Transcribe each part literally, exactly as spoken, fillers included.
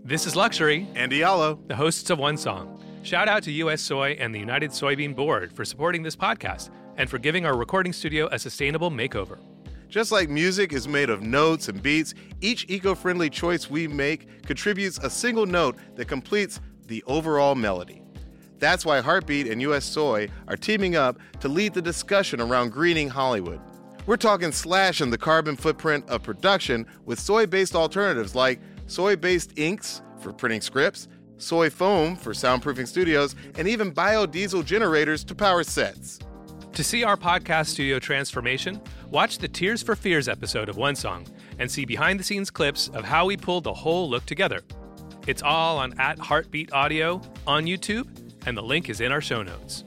This is Luxury, and Diallo, the hosts of One Song. Shout out to U S Soy and the United Soybean Board for supporting this podcast and for giving our recording studio a sustainable makeover. Just like music is made of notes and beats, each eco-friendly choice we make contributes a single note that completes the overall melody. That's why Heartbeat and U S Soy are teaming up to lead the discussion around greening Hollywood. We're talking slashing the carbon footprint of production with soy-based alternatives like soy-based inks for printing scripts, soy foam for soundproofing studios, and even biodiesel generators to power sets. To see our podcast studio transformation, watch the Tears for Fears episode of One Song and see behind-the-scenes clips of how we pulled the whole look together. It's all on at Heartbeat Audio on YouTube, and the link is in our show notes.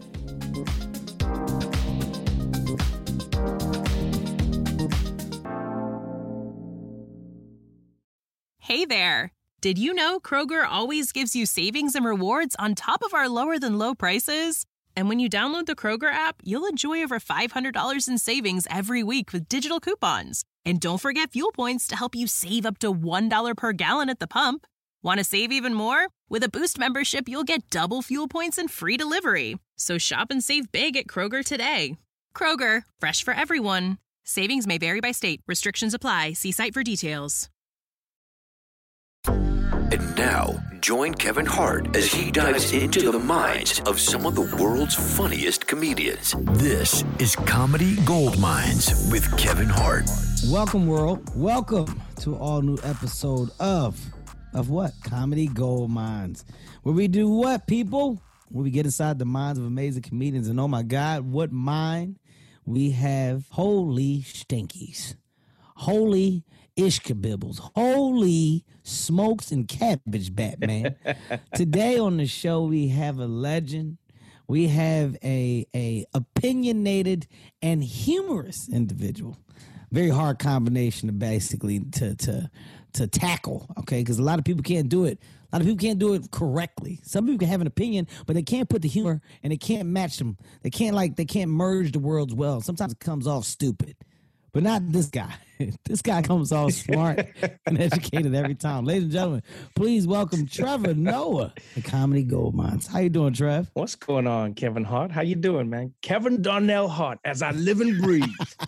Hey there! Did you know Kroger always gives you savings and rewards on top of our lower-than-low prices? And when you download the Kroger app, you'll enjoy over five hundred dollars in savings every week with digital coupons. And don't forget fuel points to help you save up to one dollar per gallon at the pump. Want to save even more? With a Boost membership, you'll get double fuel points and free delivery. So shop and save big at Kroger today. Kroger, fresh for everyone. Savings may vary by state. Restrictions apply. See site for details. And now, join Kevin Hart as he dives into the minds of some of the world's funniest comedians. This is Comedy Goldmines with Kevin Hart. Welcome, world. Welcome to all new episode of, of what? Comedy Goldmines. Where we do what, people? Where we get inside the minds of amazing comedians. And oh my God, what mind we have. Holy stinkies. Holy ishkabibbles. Holy smokes and cabbage, Batman. Today on the show, we have a legend. We have a, a opinionated and humorous individual. Very hard combination to basically to to to tackle, okay? Because a lot of people can't do it. A lot of people can't do it correctly. Some people can have an opinion, but they can't put the humor and they can't match them. They can't like they can't merge the worlds well. Sometimes it comes off stupid. But not this guy. This guy comes off smart and educated every time. Ladies and gentlemen, please welcome Trevor Noah, the Comedy Goldmines. How you doing, Trev? What's going on, Kevin Hart? How you doing, man? Kevin Darnell Hart, as I live and breathe.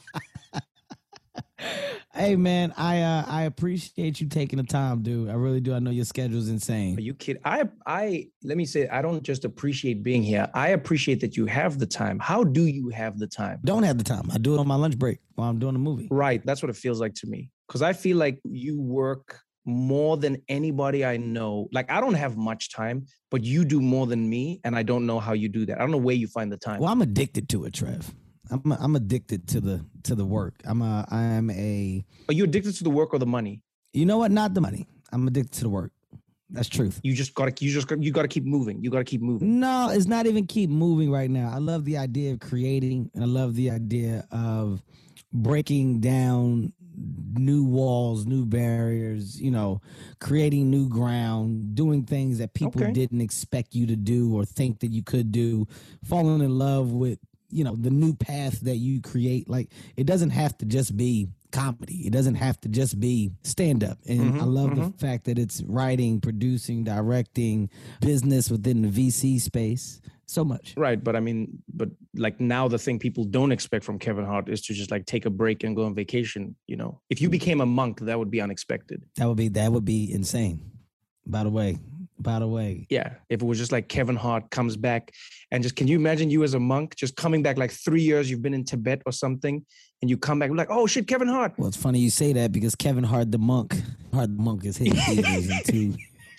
Hey, man, I uh, I appreciate you taking the time, dude. I really do. I know your schedule's insane. Are you kidding? I, I, let me say, I don't just appreciate being here. I appreciate that you have the time. How do you have the time? Don't have the time. I do it on my lunch break while I'm doing a movie. Right. That's what it feels like to me. Because I feel like you work more than anybody I know. Like, I don't have much time, but you do more than me, and I don't know how you do that. I don't know where you find the time. Well, I'm addicted to it, Trev. I'm a, I'm addicted to the to the work. I'm a I'm a. Are you addicted to the work or the money? You know what? Not the money. I'm addicted to the work. That's truth. You just gotta you just you gotta keep moving. You gotta keep moving. No, it's not even keep moving right now. I love the idea of creating, and I love the idea of breaking down new walls, new barriers. You know, creating new ground, doing things that people Okay. didn't expect you to do or think that you could do. Falling in love with, you know, the new path that you create. Like, it doesn't have to just be comedy. It doesn't have to just be stand-up. And Mm-hmm, I love mm-hmm. the fact that it's writing, producing, directing, business within the V C space. So much. Right, but I mean, but like now the thing people don't expect from Kevin Hart is to just like take a break and go on vacation. You know, if you became a monk, that would be unexpected. That would be that would be insane. By the way, by the way. Yeah, if it was just like Kevin Hart comes back and just, can you imagine you as a monk just coming back like three years, you've been in Tibet or something, and you come back like, oh shit, Kevin Hart. Well, it's funny you say that because Kevin Hart the monk, Hart the monk is hitting theaters in two.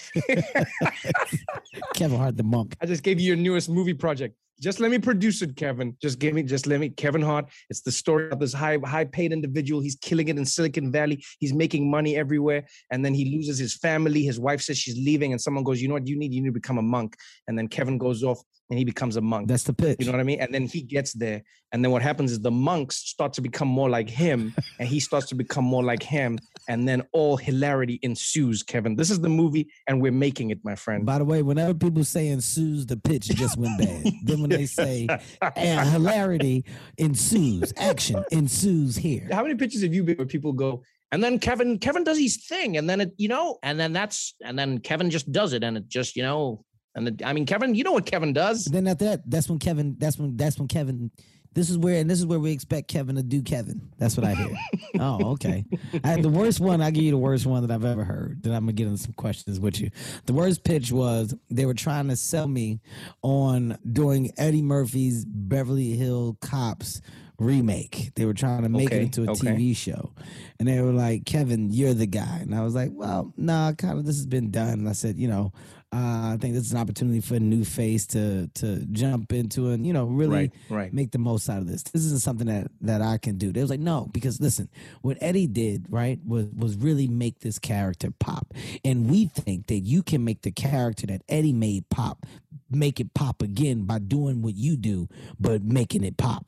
Kevin Hart the monk. I just gave you your newest movie project. Just let me produce it, Kevin. Just give me, just let me, Kevin Hart. It's the story of this high, high paid individual. He's killing it in Silicon Valley. He's making money everywhere. And then he loses his family. His wife says she's leaving. And someone goes, you know what you need? You need to become a monk. And then Kevin goes off and he becomes a monk. That's the pitch. You know what I mean? And then he gets there. And then what happens is the monks start to become more like him. And he starts to become more like him. And then all hilarity ensues, Kevin. This is the movie and we're making it, my friend. By the way, whenever people say ensues, the pitch just went bad. Then when they say and hilarity ensues, action ensues here. How many pictures have you been where people go, And then Kevin, Kevin does his thing. And then it, you know, and then that's, and then Kevin just does it. And it just, you know, and it, I mean, Kevin, you know what Kevin does. Then after that, that's when Kevin, that's when, that's when Kevin, this is where, and this is where we expect Kevin to do Kevin. That's what I hear. Oh, okay. I had the worst one. I give you the worst one that I've ever heard. Then I'm going to get into some questions with you. The worst pitch was they were trying to sell me on doing Eddie Murphy's Beverly Hills Cops remake. They were trying to make Okay, it into a okay. T V show. And they were like, Kevin, you're the guy. And I was like, well, nah, kind of this has been done. And I said, you know, uh, I think this is an opportunity for a new face to to jump into and, you know, really Right, right. make the most out of this. This isn't something that, that I can do. They was like, no, because listen, what Eddie did, right, was was really make this character pop. And we think that you can make the character that Eddie made pop, make it pop again by doing what you do, but making it pop.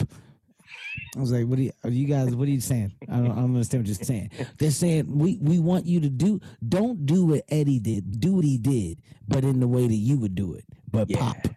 I was like, what are you, are you guys, what are you saying? I don't, I don't understand what you're saying. They're saying, we, we want you to do, don't do what Eddie did. Do what he did, but in the way that you would do it, but Yeah. pop.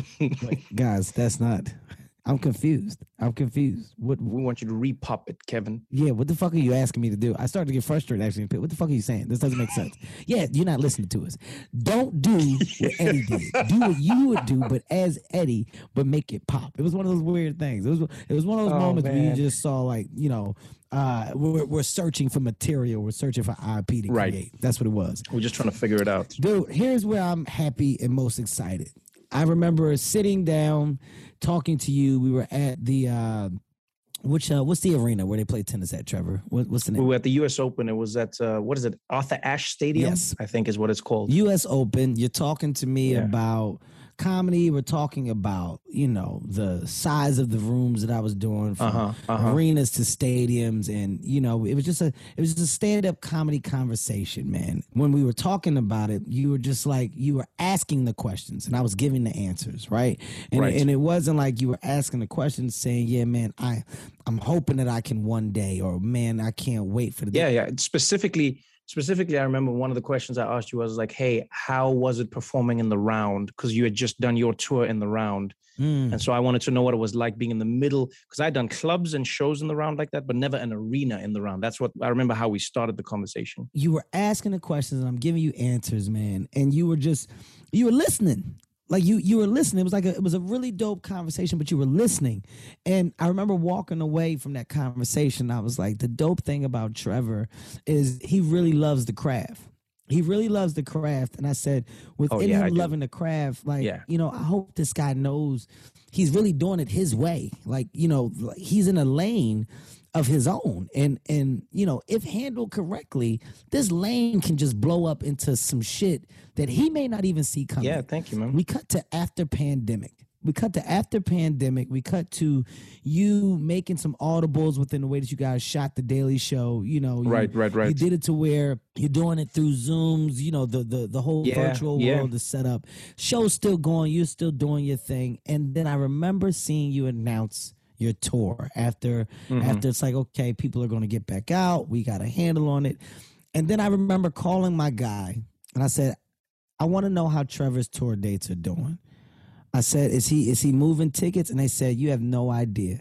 But guys, that's not, I'm confused. I'm confused. What, We want you to re-pop it, Kevin. yeah, what the fuck are you asking me to do? I started to get frustrated actually. What the fuck are you saying? This doesn't make sense. Yeah, you're not listening to us. Don't do what Eddie did. Do what you would do, but as Eddie, but make it pop. It was one of those weird things. It was it was one of those Oh, moments where you man. just saw like, you know, uh, we're, we're searching for material. We're searching for I P to Right. create. That's what it was. We're just trying to figure it out. Dude, here's where I'm happy and most excited. I remember sitting down, talking to you. We were at the uh, which uh, what's the arena where they play tennis at, Trevor? What, what's the We name? were at the U S Open. It was at, uh, what is it? Arthur Ashe Stadium, Yes. I think is what it's called. U S Open. You're talking to me Yeah. about comedy. We're talking about, you know, the size of the rooms that I was doing from Uh-huh, uh-huh. arenas to stadiums. And, you know, it was just a it was just a stand-up comedy conversation, man. When we were talking about it, you were just like, you were asking the questions and I was giving the answers, right? And, Right. and it wasn't like you were asking the questions saying, yeah, man, I, I'm hoping that I can one day, or man, I can't wait for the day. Yeah, yeah. Specifically, specifically, I remember one of the questions I asked you was like, hey, how was it performing in the round? Because you had just done your tour in the round. Mm. And so I wanted to know what it was like being in the middle, because I'd done clubs and shows in the round like that, but never an arena in the round. That's what I remember how we started the conversation. You were asking the questions and I'm giving you answers, man. And you were just, you were listening. Like you, you were listening. It was like a, it was a really dope conversation, but you were listening. And I remember walking away from that conversation. I was like, the dope thing about Trevor is he really loves the craft. He really loves the craft. And I said, within Oh, yeah, I him do. loving the craft, like, Yeah. you know, I hope this guy knows he's really doing it his way. Like, you know, like he's in a lane of his own. And, and you know, if handled correctly, this lane can just blow up into some shit that he may not even see coming. Yeah, thank you, man. We cut to after pandemic. We cut to after pandemic. We cut to you making some audibles within the way that you guys shot the Daily Show. You know, you, Right, right, right. You did it to where you're doing it through Zooms. You know, the the the whole Yeah, virtual yeah. world is set up. Show's still going. You're still doing your thing. And then I remember seeing you announce your tour after Mm-hmm. after it's like, okay, people are going to get back out. We got a handle on it. And then I remember calling my guy and I said, I want to know how Trevor's tour dates are doing. I said, is he is he moving tickets? And they said, you have no idea.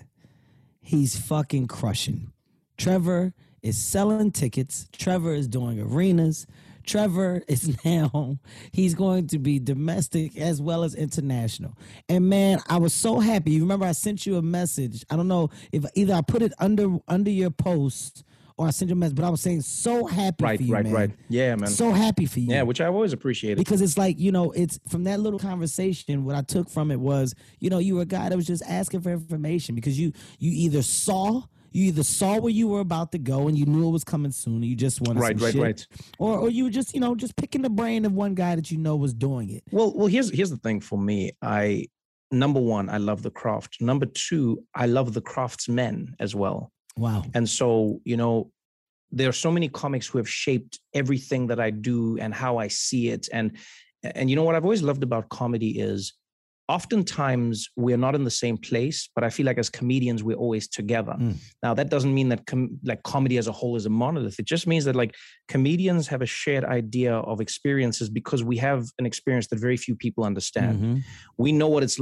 He's fucking crushing. Trevor is selling tickets. Trevor is doing arenas. Trevor is now, he's going to be domestic as well as international. And man, I was so happy. You remember I sent you a message. I don't know if either I put it under under your post or I sent you a message, but I was saying so happy Right, for you, right, man. right. Yeah, man. So happy for you. Yeah, which I've always appreciated. Because it's like, you know, it's from that little conversation, what I took from it was, you know, you were a guy that was just asking for information because you you either saw, you either saw where you were about to go and you knew it was coming soon and you just wanted Right, some right, shit. right. Or or you were just, you know, just picking the brain of one guy that you know was doing it. Well, well, here's here's the thing for me. I number one, I love the craft. Number two, I love the craftsmen as well. Wow. And so, you know, there are so many comics who have shaped everything that I do and how I see it. And and you know what I've always loved about comedy is oftentimes we're not in the same place, but I feel like as comedians, we're always together. Mm. Now, that doesn't mean that com- like comedy as a whole is a monolith. It just means that like comedians have a shared idea of experiences because we have an experience that very few people understand. Mhm. We know what it's like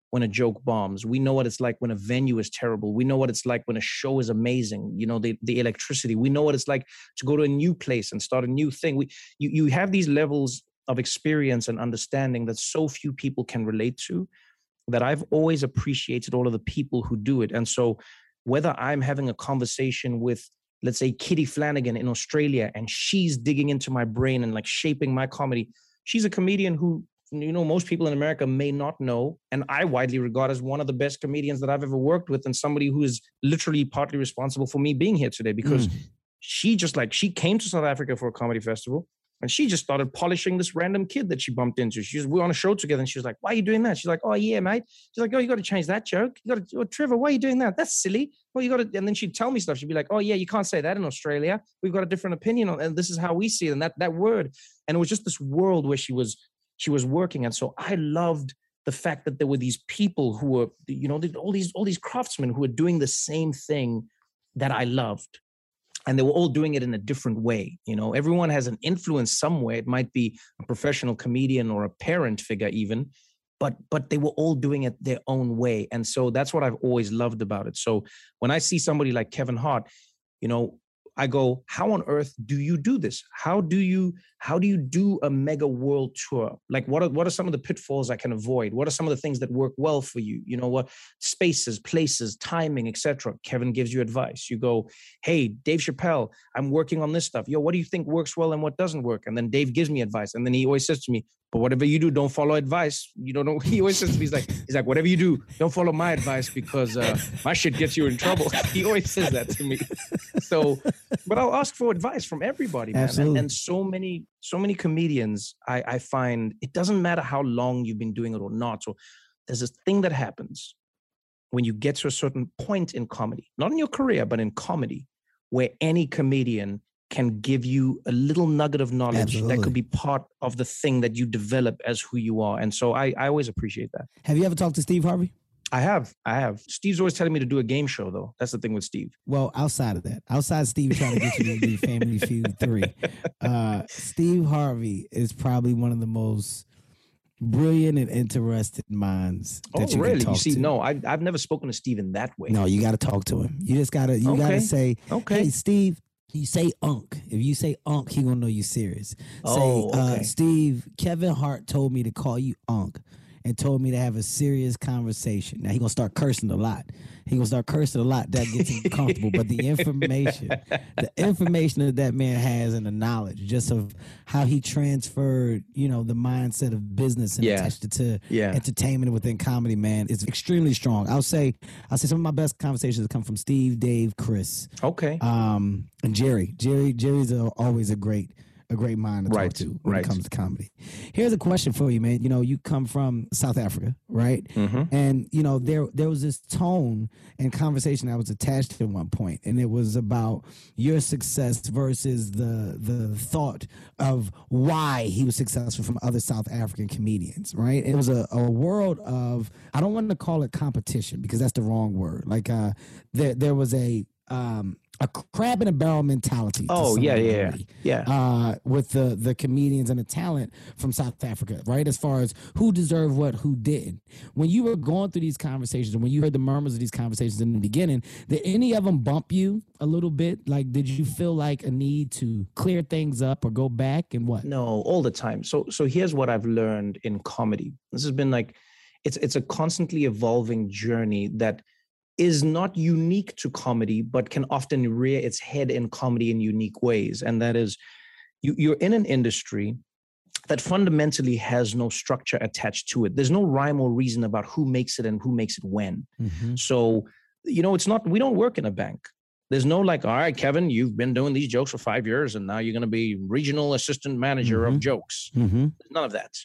when a joke bombs. We know what it's like when a venue is terrible. We know what it's like when a show is amazing. You know, the, the electricity. We know what it's like to go to a new place and start a new thing. We, you, you have these levels of experience and understanding that so few people can relate to, that I've always appreciated all of the people who do it. And so whether I'm having a conversation with, let's say, Kitty Flanagan in Australia, and she's digging into my brain and like shaping my comedy, she's a comedian who, you know, most people in America may not know, and I widely regard as one of the best comedians that I've ever worked with, and somebody who is literally partly responsible for me being here today, because mm. she just like, she came to South Africa for a comedy festival, and she just started polishing this random kid that she bumped into. She was, we were on a show together, and she was like, why are you doing that? She's like, oh yeah, mate. She's like, oh, you got to change that joke. You got to, oh, Trevor, why are you doing that? That's silly. Well, you got to, and then she'd tell me stuff. She'd be like, oh yeah, you can't say that in Australia. We've got a different opinion on, and this is how we see it. And that, that word, and it was just this world where she was, she was working. And so I loved the fact that there were these people who were, you know, all these, all these craftsmen who were doing the same thing that I loved. And they were all doing it in a different way. You know, everyone has an influence somewhere. It might be a professional comedian or a parent figure even, but, but they were all doing it their own way. And so that's what I've always loved about it. So when I see somebody like Kevin Hart, you know, I go, how on earth do you do this? How do you, how do you do a mega world tour? Like, what are, what are some of the pitfalls I can avoid? What are some of the things that work well for you? You know, what spaces, places, timing, et cetera. Kevin gives you advice. You go, hey, Dave Chappelle, I'm working on this stuff. Yo, what do you think works well and what doesn't work? And then Dave gives me advice. And then he always says to me, but whatever you do, don't follow advice. You don't know. He always says to me, he's like, he's like, whatever you do, don't follow my advice because uh, my shit gets you in trouble. He always says that to me. So, but I'll ask for advice from everybody, man. And, and so many, so many comedians, I, I find it doesn't matter how long you've been doing it or not. So there's this thing that happens when you get to a certain point in comedy, not in your career, but in comedy, where any comedian can give you a little nugget of knowledge Absolutely. That could be part of the thing that you develop as who you are. And so I, I always appreciate that. Have you ever talked to Steve Harvey? I have. I have. Steve's always telling me to do a game show, though. That's the thing with Steve. Well, outside of that, outside Steve trying to get you to do Family Feud three, uh, Steve Harvey is probably one of the most brilliant and interested minds that oh, you really? can talk You see, to. no, I, I've never spoken to Steve in that way. No, you got to talk to him. You just got to, you okay. got to say, okay. hey, Steve, you say unk. If you say unk, he gonna know you serious. Oh, say, okay. uh, Steve, Kevin Hart told me to call you unk and told me to have a serious conversation. Now he gonna start cursing a lot. He gonna start cursing a lot. That gets him comfortable. But the information, the information that that man has and the knowledge just of how he transferred, you know, the mindset of business and yeah. attached it to yeah. entertainment within comedy, man, is extremely strong. I'll say, I'll say some of my best conversations come from Steve, Dave, Chris. Okay. Um, and Jerry. Jerry, Jerry's a, always a great a great mind to right. talk to when right. it comes to comedy. Here's a question for you, man. You know, you come from South Africa, right? Mm-hmm. And, you know, there there was this tone and conversation that was attached at one point, and it was about your success versus the the thought of why he was successful from other South African comedians, right? It was a, a world of, I don't want to call it competition because that's the wrong word. Like uh, there there was a um, a crab in a barrel mentality. Oh yeah, yeah, yeah. Uh, with the the comedians and the talent from South Africa, right? As far as who deserved what, who didn't. When you were going through these conversations, and when you heard the murmurs of these conversations in the beginning, did any of them bump you a little bit? Like, did you feel like a need to clear things up or go back and what? No, all the time. So so here's what I've learned in comedy. This has been like, it's it's a constantly evolving journey that is not unique to comedy, but can often rear its head in comedy in unique ways. And that is, you, you're in an industry that fundamentally has no structure attached to it. There's no rhyme or reason about who makes it and who makes it when. Mm-hmm. So, you know, it's not, we don't work in a bank. There's no like, all right, Kevin, you've been doing these jokes for five years and now you're going to be regional assistant manager mm-hmm. of jokes. Mm-hmm. None of that.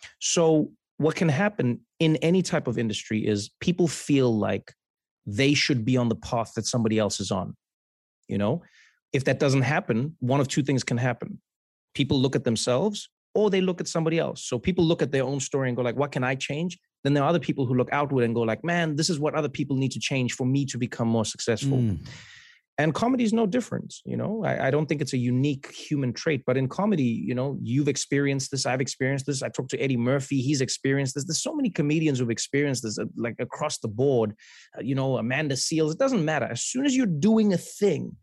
So what can happen in any type of industry is people feel like they should be on the path that somebody else is on. You know, if that doesn't happen, one of two things can happen. People look at themselves or they look at somebody else. So people look at their own story and go like, what can I change? Then there are other people who look outward and go like, man, this is what other people need to change for me to become more successful. Mm. And comedy is no different. You know, I, I don't think it's a unique human trait, but in comedy, you know, you've experienced this. I've experienced this. I talked to Eddie Murphy. He's experienced this. There's so many comedians who've experienced this, uh, like across the board, uh, you know, Amanda Seales. It doesn't matter. As soon as you're doing a thing,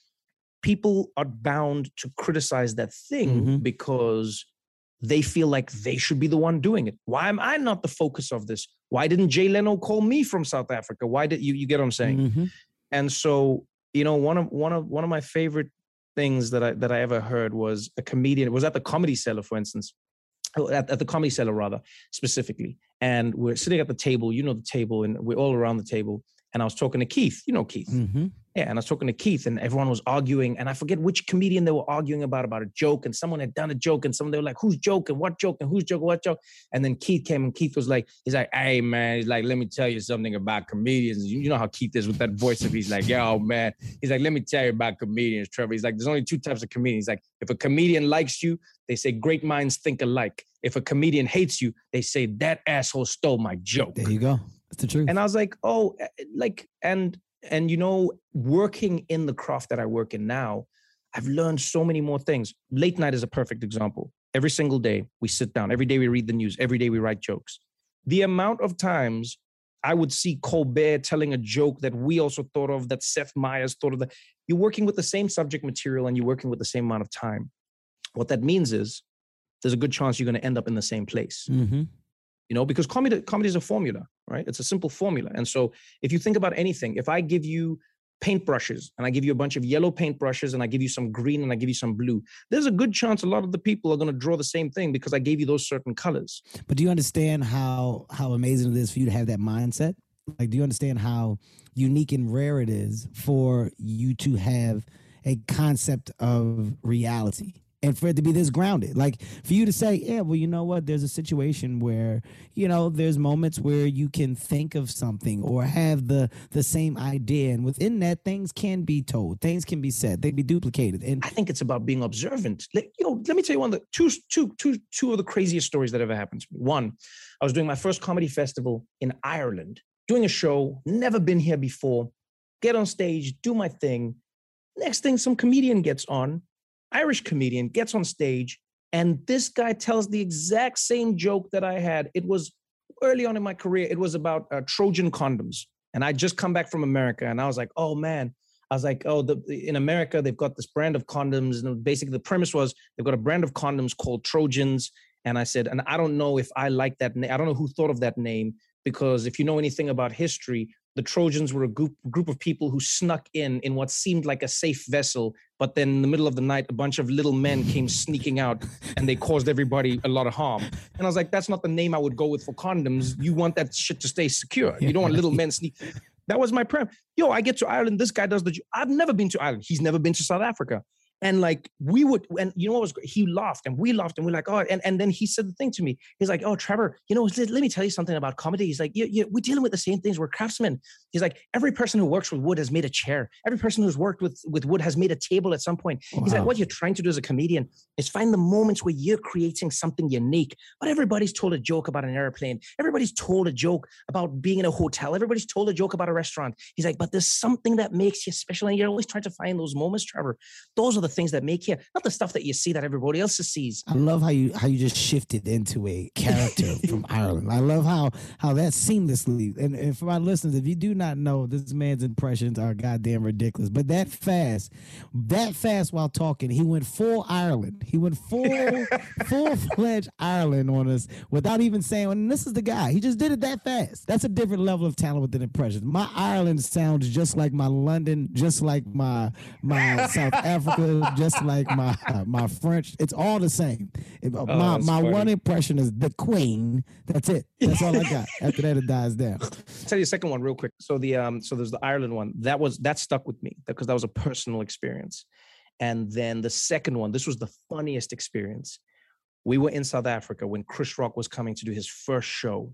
people are bound to criticize that thing mm-hmm. because they feel like they should be the one doing it. Why am I not the focus of this? Why didn't Jay Leno call me from South Africa? Why did you, you get what I'm saying? Mm-hmm. And so, you know, one of one of one of my favorite things that I that I ever heard was a comedian. It was at the Comedy Cellar, for instance, at, at the Comedy Cellar rather specifically. And we're sitting at the table, you know, the table, and we're all around the table. And I was talking to Keith, you know Keith. Mm-hmm. Yeah, and I was talking to Keith, and everyone was arguing, and I forget which comedian they were arguing about, about a joke, and someone had done a joke, and someone, they were like, who's joking, what joke, and who's joking, what joke? And then Keith came, and Keith was like, he's like, hey, man, he's like, let me tell you something about comedians. You know how Keith is with that voice of, he's like, yo, man. He's like, let me tell you about comedians, Trevor. He's like, there's only two types of comedians. He's like, if a comedian likes you, they say, great minds think alike. If a comedian hates you, they say, that asshole stole my joke. There you go. That's the truth. And I was like, oh, like, and, and, you know, working in the craft that I work in now, I've learned so many more things. Late night is a perfect example. Every single day we sit down. Every day we read the news. Every day we write jokes. The amount of times I would see Colbert telling a joke that we also thought of, that Seth Meyers thought of. That you're working with the same subject material and you're working with the same amount of time. What that means is there's a good chance you're going to end up in the same place. Mm-hmm. You know, because comedy, comedy is a formula, right? It's a simple formula. And so if you think about anything, if I give you paintbrushes and I give you a bunch of yellow paintbrushes and I give you some green and I give you some blue, there's a good chance a lot of the people are going to draw the same thing because I gave you those certain colors. But do you understand how how amazing it is for you to have that mindset? Like, do you understand how unique and rare it is for you to have a concept of reality? And for it to be this grounded, like for you to say, yeah, well, you know what? There's a situation where, you know, there's moments where you can think of something or have the the same idea. And within that, things can be told. Things can be said. They be duplicated. And I think it's about being observant. Let, you know, let me tell you one of the two, two, two, two of the craziest stories that ever happened to me. One, I was doing my first comedy festival in Ireland, doing a show, never been here before, get on stage, do my thing. Next thing, some comedian gets on. Irish comedian gets on stage, and this guy tells the exact same joke that I had. It was early on in my career. It was about uh, Trojan condoms. And I just come back from America, and I was like, oh, man. I was like, oh, the, in America, they've got this brand of condoms. And basically, the premise was they've got a brand of condoms called Trojans. And I said, and I don't know if I like that name. I don't know who thought of that name, because if you know anything about history, the Trojans were a group group of people who snuck in in what seemed like a safe vessel, but then in the middle of the night, a bunch of little men came sneaking out and they caused everybody a lot of harm. And I was like, that's not the name I would go with for condoms. You want that shit to stay secure. You don't want little men sneak. That was my premise. Yo, I get to Ireland. This guy does the, I've never been to Ireland. He's never been to South Africa. And like, we would, and you know what was great? He laughed and we laughed and we're like, oh, and, and then he said the thing to me. He's like, oh, Trevor, you know, let, let me tell you something about comedy. He's like, yeah, yeah, we're dealing with the same things. We're craftsmen. He's like, every person who works with wood has made a chair. Every person who's worked with, with wood has made a table at some point. Wow. He's like, what you're trying to do as a comedian is find the moments where you're creating something unique. But everybody's told a joke about an airplane. Everybody's told a joke about being in a hotel. Everybody's told a joke about a restaurant. He's like, but there's something that makes you special. And you're always trying to find those moments, Trevor. Those are the things that make you, not the stuff that you see that everybody else sees. I love how you how you just shifted into a character from Ireland. I love how how that seamlessly. And, and for my listeners, if you do not know, this man's impressions are goddamn ridiculous. But that fast, that fast while talking, he went full Ireland. He went full full fledged Ireland on us without even saying, well, this is the guy. He just did it that fast. That's a different level of talent within impressions. My Ireland sounds just like my London, just like my my South Africa, just like my My, my French, it's all the same. Oh, my my funny. One impression is the Queen. That's it. That's all I got. After that, it dies down. I'll tell you a second one real quick. So the um, so there's the Ireland one. That was that stuck with me because that was a personal experience. And then the second one, this was the funniest experience. We were in South Africa when Chris Rock was coming to do his first show,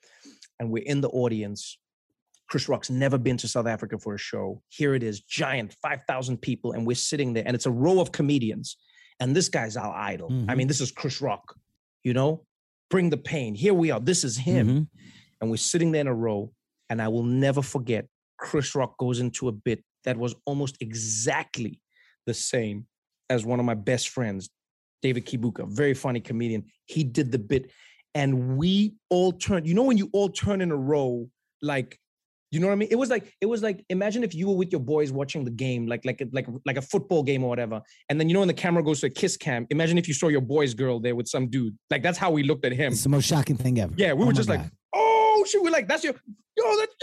and we're in the audience. Chris Rock's never been to South Africa for a show. Here it is, giant, five thousand people, and we're sitting there, and it's a row of comedians. And this guy's our idol. Mm-hmm. I mean, this is Chris Rock, you know? Bring the pain. Here we are. This is him. Mm-hmm. And we're sitting there in a row, and I will never forget, Chris Rock goes into a bit that was almost exactly the same as one of my best friends, David Kibuka, very funny comedian. He did the bit, and we all turned. You know when you all turn in a row, like, you know what I mean? It was like, it was like, imagine if you were with your boys watching the game, like, like, like, like a football game or whatever. And then, you know, when the camera goes to a kiss cam, imagine if you saw your boy's girl there with some dude. Like, that's how we looked at him. It's the most shocking thing ever. Yeah, we oh were just God. like, oh, shit. We're like, that's your, yo, that's,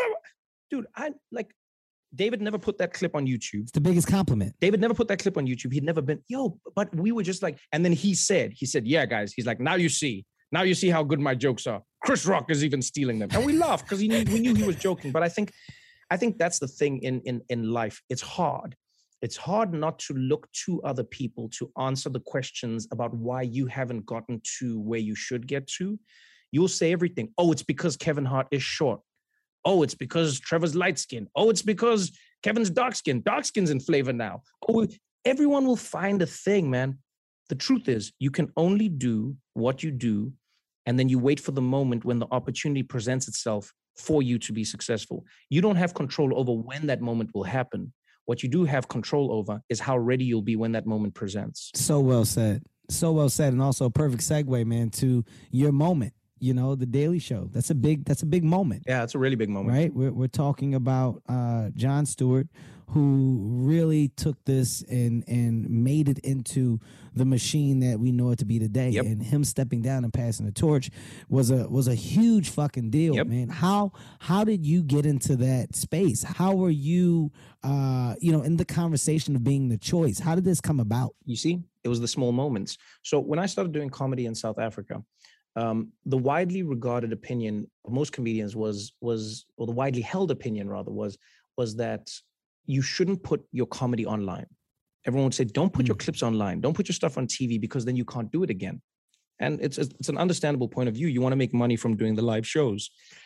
dude, I like, David never put that clip on YouTube. It's the biggest compliment. David never put that clip on YouTube. He'd never been, yo, but we were just like, and then he said, he said, yeah, guys, he's like, now you see. Now you see how good my jokes are. Chris Rock is even stealing them. And we laughed because he knew, we knew he was joking. But I think I think that's the thing in, in, in life. It's hard. It's hard not to look to other people to answer the questions about why you haven't gotten to where you should get to. You'll say everything. Oh, it's because Kevin Hart is short. Oh, it's because Trevor's light skin. Oh, it's because Kevin's dark skin. Dark skin's in flavor now. Oh, everyone will find a thing, man. The truth is, you can only do what you do, and then you wait for the moment when the opportunity presents itself for you to be successful. You don't have control over when that moment will happen. What you do have control over is how ready you'll be when that moment presents. So well said. So well said. And also a perfect segue, man, to your moment. You know, the Daily Show. That's a big, that's a big moment. Yeah, it's a really big moment. Right? We're we're talking about uh, Jon Stewart, who really took this and and made it into the machine that we know it to be today. Yep. And him stepping down and passing the torch was a was a huge fucking deal, yep. man. How how did you get into that space? How were you uh, you know, in the conversation of being the choice? How did this come about? You see, it was the small moments. So when I started doing comedy in South Africa, Um, the widely regarded opinion of most comedians was, was, or the widely held opinion rather was, was that you shouldn't put your comedy online. Everyone would say, don't put mm. your clips online. Don't put your stuff on T V because then you can't do it again. And it's, it's an understandable point of view. You want to make money from doing the live shows.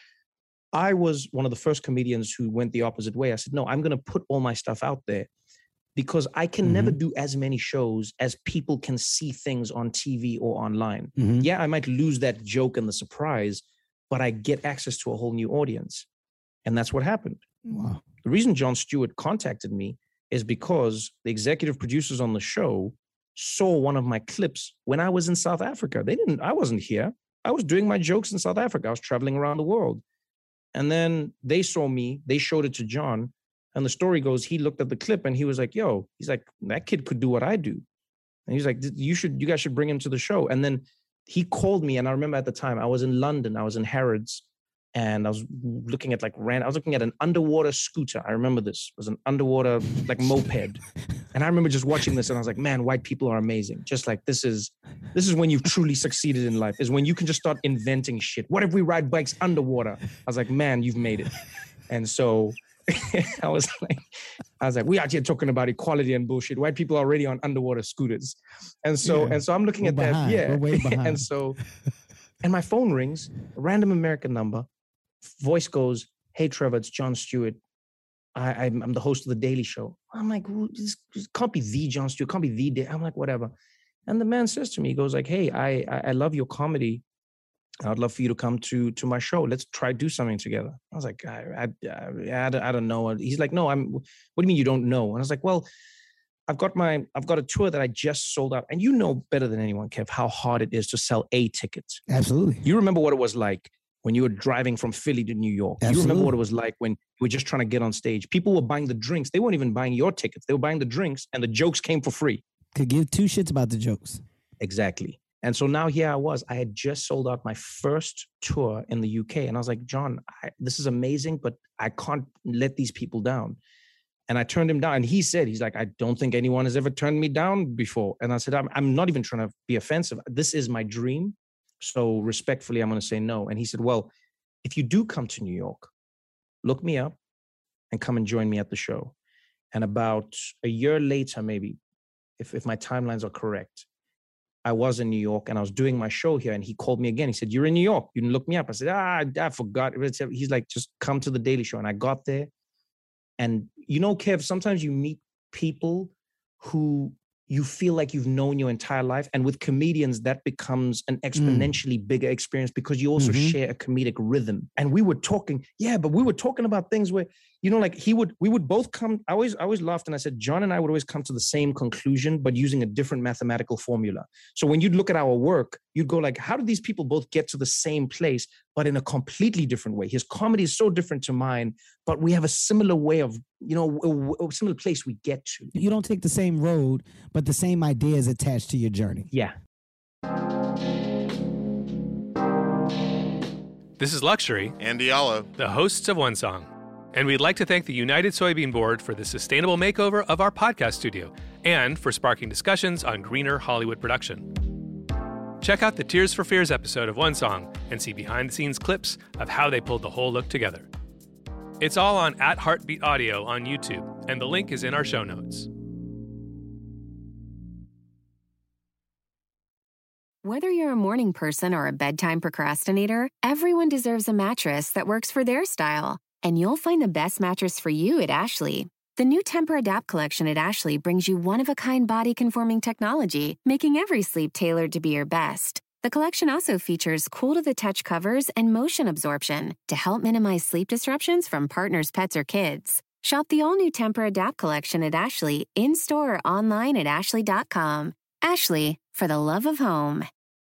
I was one of the first comedians who went the opposite way. I said, no, I'm going to put all my stuff out there, because I can mm-hmm. never do as many shows as people can see things on T V or online. Mm-hmm. Yeah, I might lose that joke and the surprise, but I get access to a whole new audience. And that's what happened. Wow. The reason Jon Stewart contacted me is because the executive producers on the show saw one of my clips when I was in South Africa. They didn't, I wasn't here. I was doing my jokes in South Africa. I was traveling around the world. And then they saw me, they showed it to John. And the story goes, he looked at the clip and he was like, yo, he's like, that kid could do what I do. And he's like, you should, you guys should bring him to the show. And then he called me. And I remember at the time I was in London, I was in Harrods, and I was looking at like, ran, I was looking at an underwater scooter. I remember this it was an underwater like moped. And I remember just watching this and I was like, man, white people are amazing. Just like, this is, this is when you've truly succeeded in life, is when you can just start inventing shit. What if we ride bikes underwater? I was like, man, you've made it. And so I was like, I was like, we out here talking about equality and bullshit. White people are already on underwater scooters. And so, yeah. and so I'm looking We're at behind. that. Yeah. We're way behind. And so, and my phone rings, a random American number, voice goes, hey, Trevor, it's Jon Stewart. I, I'm, I'm the host of The Daily Show. I'm like, well, this, this can't be the Jon Stewart, can't be the day. I'm like, whatever. And the man says to me, he goes like, hey, I, I, I love your comedy. I'd love for you to come to to my show. Let's try do something together. I was like, I, I, I, I don't know. He's like, no, I'm. What do you mean you don't know? And I was like, well, I've got my, I've got a tour that I just sold out, and you know better than anyone, Kev, how hard it is to sell a ticket. Absolutely. You remember what it was like when you were driving from Philly to New York. Absolutely. You remember what it was like when you were just trying to get on stage. People were buying the drinks. They weren't even buying your tickets. They were buying the drinks, and the jokes came for free. Could give two shits about the jokes. Exactly. And so now here I was, I had just sold out my first tour in the U K. And I was like, John, I, this is amazing, but I can't let these people down. And I turned him down. And he said, he's like, I don't think anyone has ever turned me down before. And I said, I'm, I'm not even trying to be offensive. This is my dream. So respectfully, I'm going to say no. And he said, well, if you do come to New York, look me up and come and join me at the show. And about a year later, maybe, if, if my timelines are correct, I was in New York and I was doing my show here, and he called me again. He said, you're in New York. You didn't look me up. I said, ah, I forgot. He's like, just come to the Daily Show. And I got there. And you know, Kev, sometimes you meet people who you feel like you've known your entire life. And with comedians, that becomes an exponentially mm. bigger experience because you also mm-hmm. share a comedic rhythm. And we were talking, yeah, but we were talking about things where, you know, like he would, we would both come, I always, I always laughed and I said, John and I would always come to the same conclusion, but using a different mathematical formula. So when you'd look at our work, you'd go like, how did these people both get to the same place, but in a completely different way? His comedy is so different to mine, but we have a similar way of, you know, a, a similar place we get to. You don't take the same road, but the same idea is attached to your journey. Yeah. This is Luxury, and Diallo, the hosts of One Song. And we'd like to thank the United Soybean Board for the sustainable makeover of our podcast studio and for sparking discussions on greener Hollywood production. Check out the Tears for Fears episode of One Song and see behind-the-scenes clips of how they pulled the whole look together. It's all on at Heartbeat Audio on YouTube, and the link is in our show notes. Whether you're a morning person or a bedtime procrastinator, everyone deserves a mattress that works for their style. And you'll find the best mattress for you at Ashley. The new Tempur-Adapt collection at Ashley brings you one-of-a-kind body-conforming technology, making every sleep tailored to be your best. The collection also features cool-to-the-touch covers and motion absorption to help minimize sleep disruptions from partners, pets, or kids. Shop the all-new Tempur-Adapt collection at Ashley, in-store or online at ashley dot com. Ashley, for the love of home.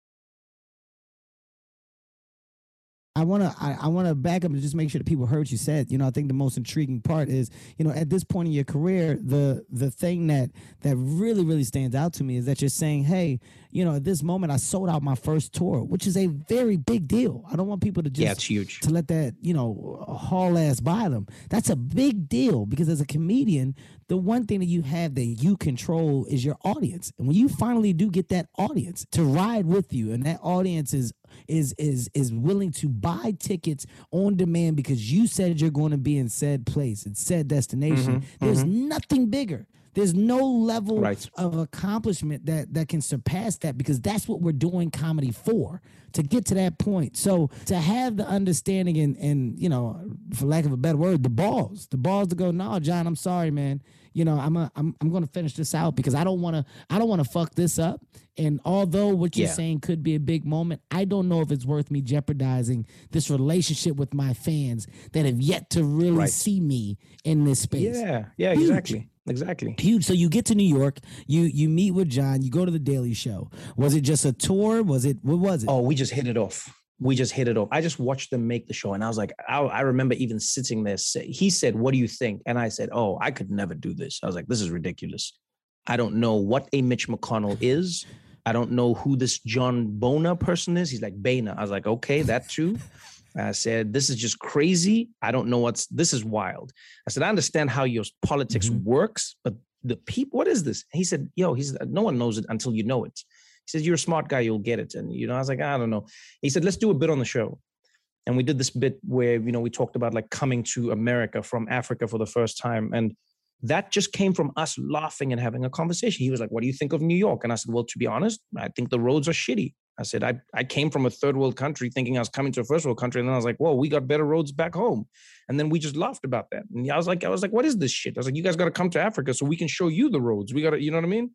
I want to I, I want to back up and just make sure that people heard what you said. You know, I think the most intriguing part is, you know, at this point in your career, the the thing that that really, really stands out to me is that you're saying, hey, you know, at this moment, I sold out my first tour, which is a very big deal. I don't want people to just yeah, it's huge. to let that, you know, haul ass by them. That's a big deal because as a comedian, the one thing that you have that you control is your audience. And when you finally do get that audience to ride with you, and that audience is is is is willing to buy tickets on demand because you said you're going to be in said place and said destination, mm-hmm, there's mm-hmm. nothing bigger. There's no level right. of accomplishment that, that can surpass that, because that's what we're doing comedy for, to get to that point. So to have the understanding and, and you know, for lack of a better word, the balls, the balls to go, no, John, I'm sorry, man. You know, I'm a, I'm I'm going to finish this out because I don't want to I don't want to fuck this up. And although what you're yeah. saying could be a big moment, I don't know if it's worth me jeopardizing this relationship with my fans that have yet to really right. see me in this space. Yeah, yeah, Huge. exactly. Exactly. Huge. So you get to New York, you you meet with John, you go to the Daily Show. Was it just a tour? Was it, what was it? Oh, we just hit it off. We just hit it off. I just watched them make the show and I was like, I, I remember even sitting there. Say, he said, what do you think? And I said, oh, I could never do this. I was like, this is ridiculous. I don't know what a Mitch McConnell is. I don't know who this John Boehner person is. He's like, Boehner. I was like, okay, that too. I said, this is just crazy. I don't know what's, this is wild. I said, I understand how your politics mm-hmm. works, but the people, what is this? He said, yo, he's no one knows it until you know it. He says, you're a smart guy, you'll get it. And, you know, I was like, I don't know. He said, let's do a bit on the show. And we did this bit where, you know, we talked about like coming to America from Africa for the first time. And that just came from us laughing and having a conversation. He was like, what do you think of New York? And I said, well, to be honest, I think the roads are shitty. I said, I, I came from a third world country thinking I was coming to a first world country. And then I was like, whoa, we got better roads back home. And then we just laughed about that. And I was like, I was like, what is this shit? I was like, you guys got to come to Africa so we can show you the roads. We got to, you know what I mean?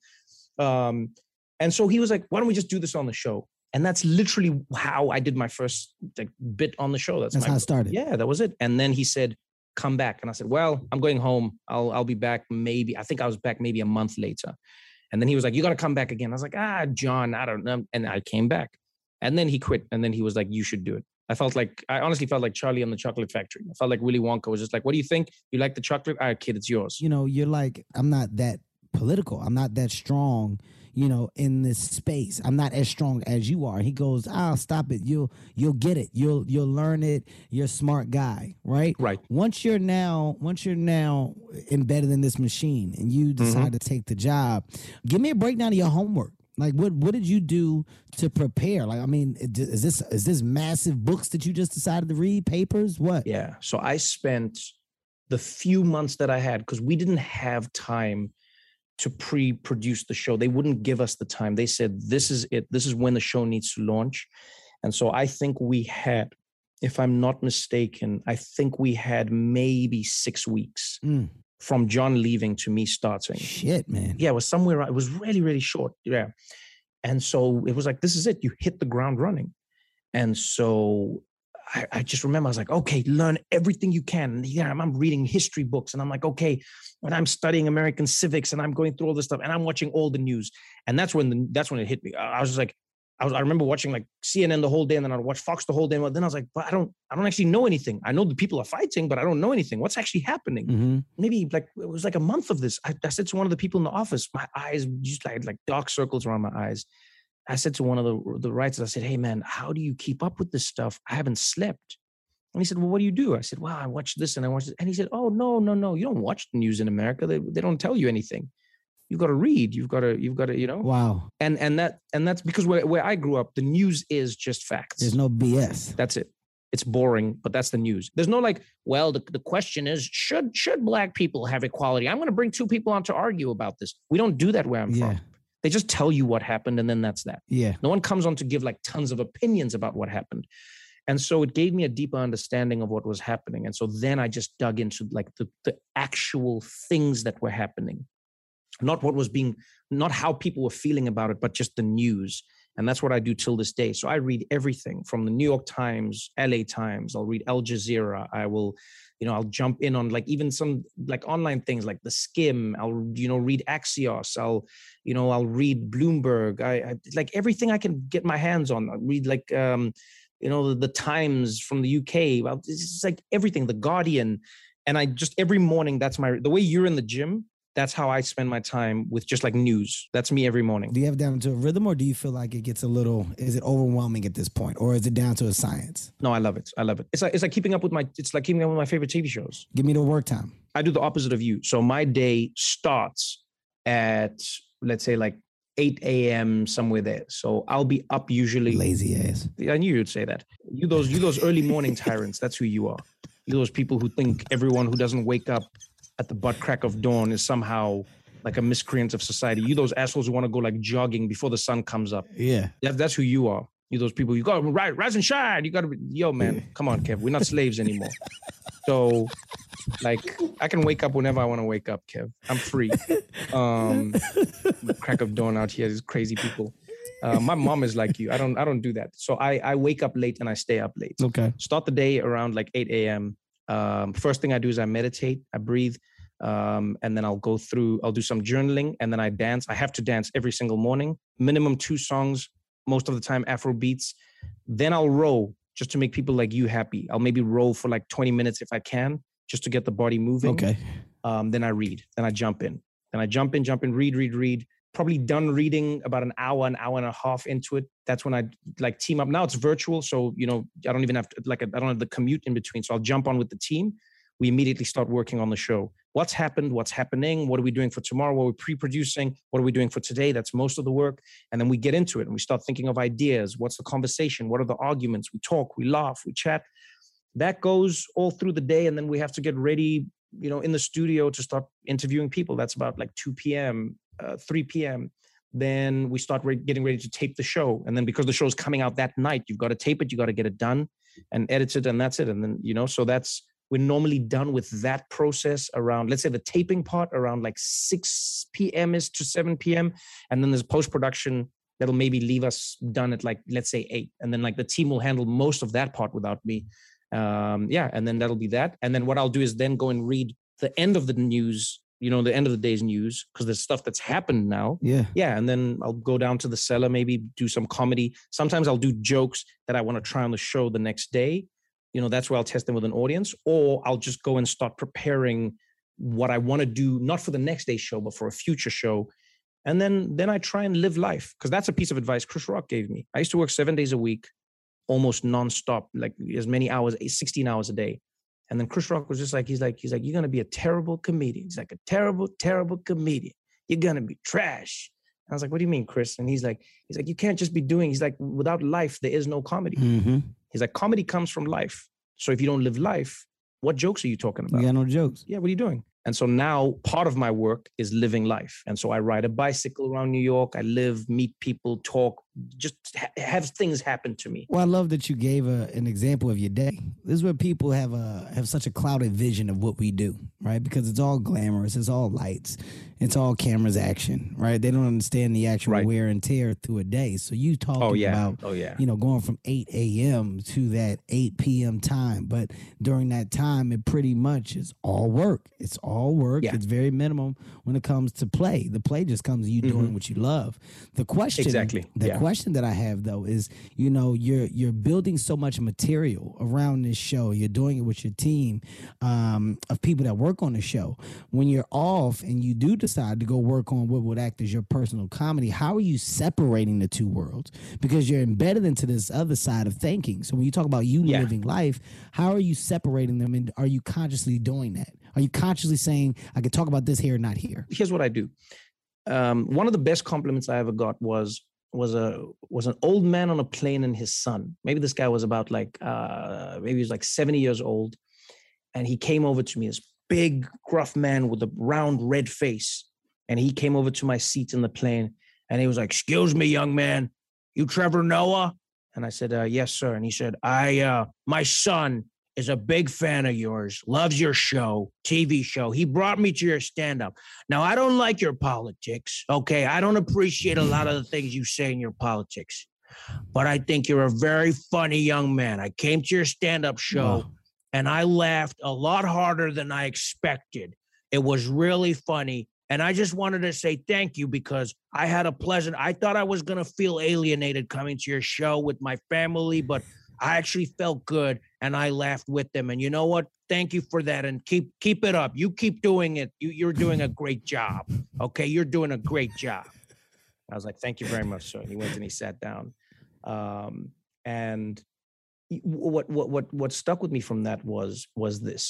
Um, and so he was like, why don't we just do this on the show? And that's literally how I did my first like, bit on the show. That's, that's my, how it started. Yeah, that was it. And then he said, come back. And I said, well, I'm going home. I'll I'll be back maybe. I think I was back maybe a month later. And then he was like, you got to come back again. I was like, ah, John, I don't know. And I came back. And then he quit. And then he was like, you should do it. I felt like, I honestly felt like Charlie on the Chocolate Factory. I felt like Willy Wonka was just like, what do you think? You like the chocolate? All right, kid, it's yours. You know, you're like, I'm not that political. I'm not that strong, you know, in this space. I'm not as strong as you are. He goes, ah, oh, stop it. You'll, you'll get it. You'll, you'll learn it. You're a smart guy, right? Right. Once you're now, once you're now embedded in this machine and you decide mm-hmm. to take the job, give me a breakdown of your homework. Like, what what did you do to prepare? Like, I mean, is this is this massive books that you just decided to read, papers? What? Yeah. So I spent the few months that I had, because we didn't have time to pre-produce the show. They wouldn't give us the time. They said, this is it. This is when the show needs to launch. And so I think we had, if I'm not mistaken, I think we had maybe six weeks. Mm. From John leaving to me starting. Shit, man. Yeah, it was somewhere, it was really, really short. Yeah. And so it was like, this is it. You hit the ground running. And so I, I just remember I was like, okay, learn everything you can. And yeah, I'm, I'm reading history books and I'm like, okay, and I'm studying American civics and I'm going through all this stuff and I'm watching all the news. And that's when the, that's when it hit me. I, I was just like, I was, I remember watching like C N N the whole day and then I'd watch Fox the whole day. And then I was like, but I don't, I don't actually know anything. I know the people are fighting, but I don't know anything. What's actually happening? Mm-hmm. Maybe like, it was like a month of this. I, I said to one of the people in the office, my eyes just like, like dark circles around my eyes. I said to one of the, the writers, I said, hey man, how do you keep up with this stuff? I haven't slept. And he said, well, what do you do? I said, well, I watch this and I watch this. And he said, oh, no, no, no. You don't watch the news in America. They, they don't tell you anything. You've got to read. You've got to, you've got to, you know. Wow. And and that and that's because where, where I grew up, the news is just facts. There's no B S. That's it. It's boring, but that's the news. There's no like, well, the, the question is, should should Black people have equality? I'm going to bring two people on to argue about this. We don't do that where I'm Yeah. from. They just tell you what happened and then that's that. Yeah. No one comes on to give like tons of opinions about what happened. And so it gave me a deeper understanding of what was happening. And so then I just dug into like the, the actual things that were happening. Not what was being, not how people were feeling about it, but just the news. And that's what I do till this day. So I read everything from the New York Times, L A Times, I'll read Al Jazeera. I will, you know, I'll jump in on like even some like online things like the Skim. I'll, you know, read Axios. I'll, you know, I'll read Bloomberg. I, I like everything I can get my hands on. I read like, um, you know, the, the Times from the U K. Well, it's like everything, the Guardian. And I just, every morning, that's my, the way you're in the gym, that's how I spend my time with just like news. That's me every morning. Do you have it down to a rhythm or do you feel like it gets a little, is it overwhelming at this point or is it down to a science? No, I love it. I love it. It's like, it's like keeping up with my, it's like keeping up with my favorite T V shows. Give me the work time. I do the opposite of you. So my day starts at, let's say like eight a.m. somewhere there. So I'll be up usually. Lazy ass. I knew you'd say that. You those, you those early morning tyrants. That's who you are. You those people who think everyone who doesn't wake up at the butt crack of dawn is somehow like a miscreant of society. You those assholes who want to go like jogging before the sun comes up. Yeah. That, that's who you are. You those people, you got to rise, rise and shine. You got to be, yo, man, yeah. Come on, Kev. We're not slaves anymore. So like I can wake up whenever I want to wake up, Kev. I'm free. Um, the crack of dawn out here, these crazy people. Uh, my mom is like you. I don't, I don't do that. So I, I wake up late and I stay up late. Okay. Start the day around like eight a.m. Um, first thing I do is I meditate, I breathe, um, and then I'll go through, I'll do some journaling and then I dance. I have to dance every single morning, minimum two songs, most of the time Afro beats. Then I'll row just to make people like you happy. I'll maybe row for like twenty minutes if I can, just to get the body moving. Okay. Um, then I read, then I jump in, then I jump in, jump in, read, read, read. Probably done reading about an hour, an hour and a half into it. That's when I like team up. Now it's virtual. So, you know, I don't even have to, like, I don't have the commute in between. So I'll jump on with the team. We immediately start working on the show. What's happened? What's happening? What are we doing for tomorrow? What are we pre-producing? What are we doing for today? That's most of the work. And then we get into it and we start thinking of ideas. What's the conversation? What are the arguments? We talk, we laugh, we chat. That goes all through the day. And then we have to get ready, you know, in the studio to start interviewing people. That's about like two p.m., uh, three p.m. Then we start re- getting ready to tape the show. And then because the show's coming out that night, you've got to tape it, you got to get it done and edit it, and that's it. And then, you know, so that's, we're normally done with that process around, let's say the taping part around like six p.m. is to seven p.m. And then there's post-production that'll maybe leave us done at like, let's say eight. And then like the team will handle most of that part without me. Um, yeah, and then that'll be that. And then what I'll do is then go and read the end of the news, you know, the end of the day's news, because there's stuff that's happened now. Yeah. Yeah. And then I'll go down to the cellar, maybe do some comedy. Sometimes I'll do jokes that I want to try on the show the next day. You know, that's where I'll test them with an audience, or I'll just go and start preparing what I want to do, not for the next day's show, but for a future show. And then, then I try and live life, because that's a piece of advice Chris Rock gave me. I used to work seven days a week, almost nonstop, like as many hours, sixteen hours a day. And then Chris Rock was just like, he's like, he's like, you're going to be a terrible comedian. He's like, a terrible, terrible comedian. You're going to be trash. And I was like, what do you mean, Chris? And he's like, he's like, you can't just be doing, he's like, without life, there is no comedy. Mm-hmm. He's like, comedy comes from life. So if you don't live life, what jokes are you talking about? You got no jokes. Yeah, what are you doing? And so now part of my work is living life. And so I ride a bicycle around New York. I live, meet people, talk, just ha- have things happen to me. Well, I love that you gave a, an example of your day. This is where people have a have such a clouded vision of what we do, right? Because it's all glamorous, it's all lights, it's all cameras action, right? They don't understand the actual Right. wear and tear through a day. So you talking Oh, yeah. about, Oh, yeah. you know, going from eight a.m. to that eight p.m. time. But during that time, it pretty much is all work. It's all work. Yeah. It's very minimum when it comes to play. The play just comes to you doing what you love. The question, Exactly. the Yeah. question that I have though is, you know, you're you're building so much material around this show. You're doing it with your team um, of people that work on the show. When you're off and you do decide to go work on what would act as your personal comedy, how are you separating the two worlds? Because you're embedded into this other side of thinking. So when you talk about you Yeah. living life, how are you separating them, and are you consciously doing that? Are you consciously saying, I can talk about this here, not here? Here's what I do. Um, one of the best compliments I ever got was was a was an old man on a plane and his son. Maybe this guy was about like uh, maybe he was like seventy years old, and he came over to me, this big gruff man with a round red face, and he came over to my seat in the plane, and he was like, "Excuse me, young man, you Trevor Noah?" And I said, uh, "Yes, sir." And he said, "I uh, my son is a big fan of yours, loves your show, T V show. He brought me to your stand-up. Now, I don't like your politics, okay? I don't appreciate a lot of the things you say in your politics, but I think you're a very funny young man. I came to your stand-up show, Wow. and I laughed a lot harder than I expected. It was really funny, and I just wanted to say thank you because I had a pleasant, I thought I was going to feel alienated coming to your show with my family, but I actually felt good, and I laughed with them. And you know what? Thank you for that, and keep keep it up. You keep doing it. You, you're doing a great job. Okay, you're doing a great job." I was like, "Thank you very much, sir." And he went and he sat down. Um, and what what what what stuck with me from that was was this: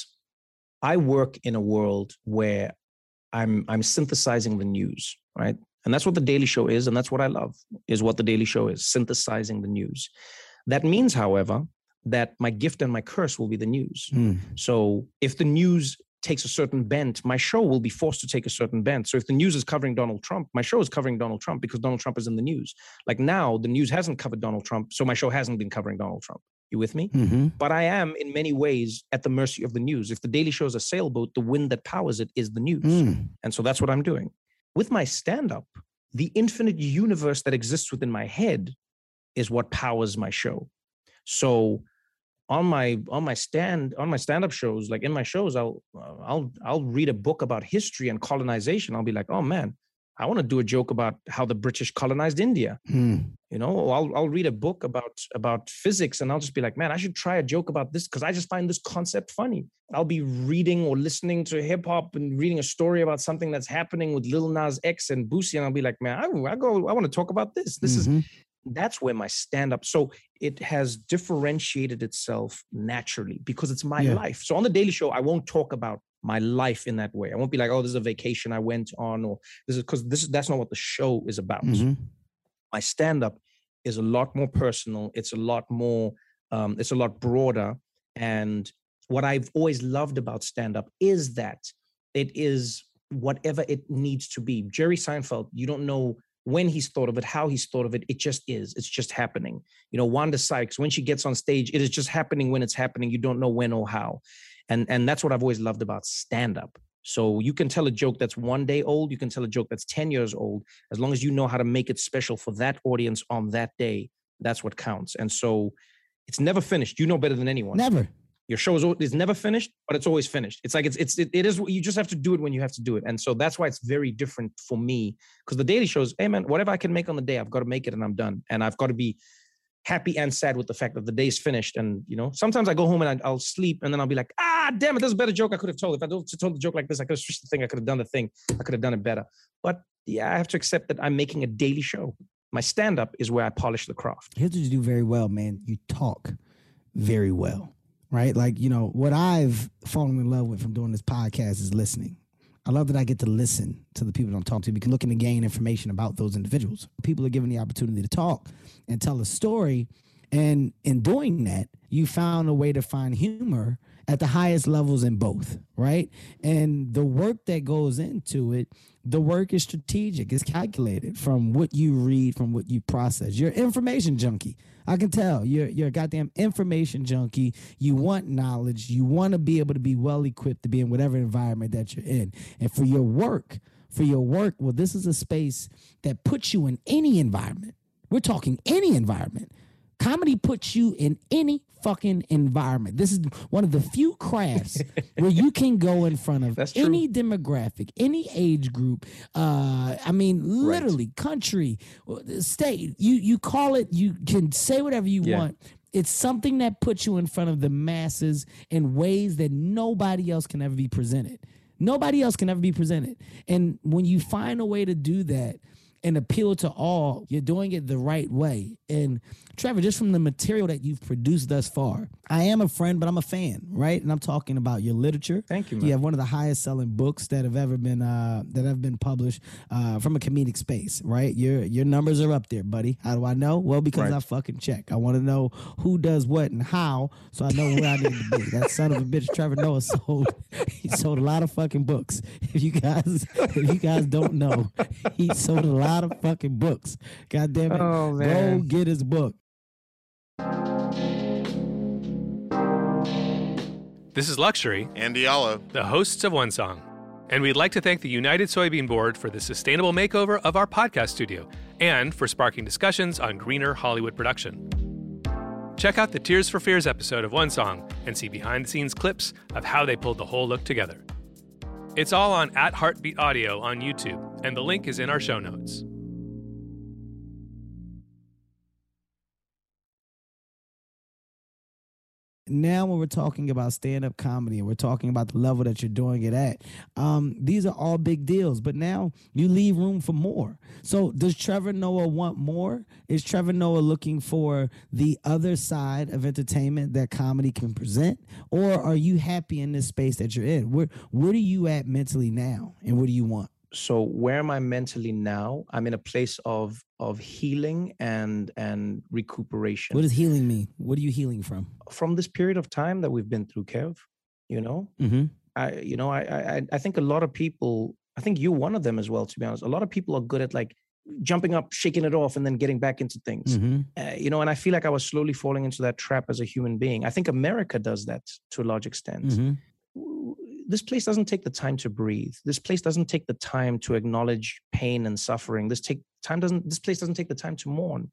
I work in a world where I'm I'm synthesizing the news, right? And that's what the Daily Show is, and that's what I love, is what the Daily Show is, synthesizing the news. That means, however, that my gift and my curse will be the news. Mm. So if the news takes a certain bent, my show will be forced to take a certain bent. So if the news is covering Donald Trump, my show is covering Donald Trump because Donald Trump is in the news. Like now, the news hasn't covered Donald Trump, so my show hasn't been covering Donald Trump. You with me? Mm-hmm. But I am, in many ways, at the mercy of the news. If the Daily Show is a sailboat, the wind that powers it is the news. Mm. And so that's what I'm doing. With my stand-up, the infinite universe that exists within my head is what powers my show. So on my on my stand on my stand-up shows, like in my shows, I'll I'll I'll read a book about history and colonization. I'll be like, "Oh man, I want to do a joke about how the British colonized India." Mm. You know, or I'll I'll read a book about about physics, and I'll just be like, "Man, I should try a joke about this because I just find this concept funny." I'll be reading or listening to hip hop and reading a story about something that's happening with Lil Nas X and Boosie, and I'll be like, "Man, I, I go, I want to talk about this. This Mhm. is." That's where my stand-up, so it has differentiated itself naturally because it's my Yeah. life. So on the Daily Show, I won't talk about my life in that way. I won't be like, "Oh, this is a vacation I went on," or this is because this is that's not what the show is about. Mhm. My stand-up is a lot more personal. It's a lot more, um, it's a lot broader. And what I've always loved about stand-up is that it is whatever it needs to be. Jerry Seinfeld, you don't know when he's thought of it, how he's thought of it. It just is. It's just happening. You know, Wanda Sykes, when she gets on stage, it is just happening when it's happening. You don't know when or how. And, and that's what I've always loved about stand-up. So you can tell a joke that's one day old. You can tell a joke that's ten years old. As long as you know how to make it special for that audience on that day, that's what counts. And so it's never finished. You know better than anyone. Never. Your show is, al- is never finished, but it's always finished. It's like, it's, it's, it, it is, you just have to do it when you have to do it. And so that's why it's very different for me, because the Daily Show is, hey man, whatever I can make on the day, I've got to make it and I'm done. And I've got to be happy and sad with the fact that the day's finished. And, you know, sometimes I go home and I, I'll sleep and then I'll be like, ah, damn it, there's a better joke I could have told. If I told the joke like this, I could have switched the thing. I could have done the thing. I could have done it better. But yeah, I have to accept that I'm making a daily show. My stand-up is where I polish the craft. Here's what you do very well, man. You talk very well, right? Like, you know, what I've fallen in love with from doing this podcast is listening. I love that I get to listen to the people that I'm talking to. We can look and gain information about those individuals. People are given the opportunity to talk and tell a story. And in doing that, you found a way to find humor at the highest levels in both, right? And the work that goes into it, the work is strategic, it's calculated from what you read, from what you process. You're an information junkie. I can tell you're you're a goddamn information junkie. You want knowledge. You want to be able to be well equipped to be in whatever environment that you're in. And for your work, for your work, well, this is a space that puts you in any environment. We're talking any environment. Comedy puts you in any fucking environment. This is one of the few crafts where you can go in front of That's any true. demographic, any age group. Uh, I mean, literally, Right. country, state. You you call it. You can say whatever you Yeah. want. It's something that puts you in front of the masses in ways that nobody else can ever be presented. Nobody else can ever be presented. And when you find a way to do that and appeal to all, you're doing it the right way. And Trevor, just from the material that you've produced thus far, I am a friend, but I'm a fan, right? And I'm talking about your literature. Thank you, man. You have one of the highest selling books that have ever been uh, that have been published uh, from a comedic space, right? Your your numbers are up there, buddy. How do I know? Well, because Right. I fucking check. I want to know who does what and how, so I know where I need to be. That son of a bitch, Trevor Noah, sold he sold a lot of fucking books. If you guys if you guys don't know, he sold a lot of fucking books. God damn it. Oh, Go man. get his book. This is Luxury, And Diallo. the hosts of One Song. And we'd like to thank the United Soybean Board for the sustainable makeover of our podcast studio and for sparking discussions on greener Hollywood production. Check out the Tears for Fears episode of One Song and see behind-the-scenes clips of how they pulled the whole look together. It's all on at Heartbeat Audio on YouTube, and the link is in our show notes. Now when we're talking about stand-up comedy and we're talking about the level that you're doing it at, um, these are all big deals, but now you leave room for more. So does Trevor Noah want more? Is Trevor Noah looking for the other side of entertainment that comedy can present? Or are you happy in this space that you're in? Where, where are you at mentally now, and what do you want? So where am I mentally now? I'm in a place of of healing and and recuperation. What does healing mean? What are you healing from? From this period of time that we've been through, Kev? You know, Mm-hmm. I you know I I I think a lot of people. I think you're one of them as well. To be honest, a lot of people are good at like jumping up, shaking it off, and then getting back into things. Mm-hmm. Uh, you know, and I feel like I was slowly falling into that trap as a human being. I think America does that to a large extent. Mm-hmm. This place doesn't take the time to breathe. This place doesn't take the time to acknowledge pain and suffering. This take time doesn't. This place doesn't take the time to mourn.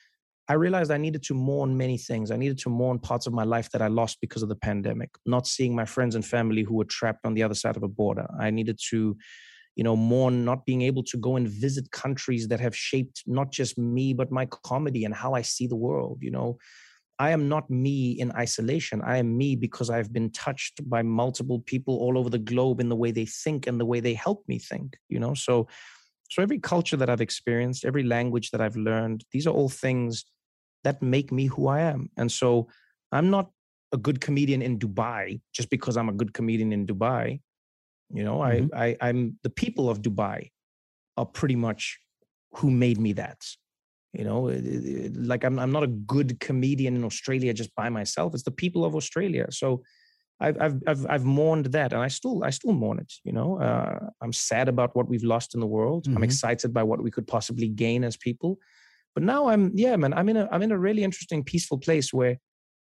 I realized I needed to mourn many things. I needed to mourn parts of my life that I lost because of the pandemic, not seeing my friends and family who were trapped on the other side of a border. I needed to, you know, mourn not being able to go and visit countries that have shaped not just me, but my comedy and how I see the world. You know, I am not me in isolation. I am me because I've been touched by multiple people all over the globe in the way they think and the way they help me think, you know? So, so every culture that I've experienced, every language that I've learned, these are all things that make me who I am. And so I'm not a good comedian in Dubai just because I'm a good comedian in Dubai. You know, Mhm. I, I, I'm the people of Dubai are pretty much who made me that. You know, it- it- like I'm I'm not a good comedian in Australia just by myself. It's the people of Australia. So I've I've I've, I've mourned that, and I still I still mourn it. You know, uh, I'm sad about what we've lost in the world. I'm Mhm. excited by what we could possibly gain as people. But now I'm yeah, man. I'm in a I'm in a really interesting, peaceful place where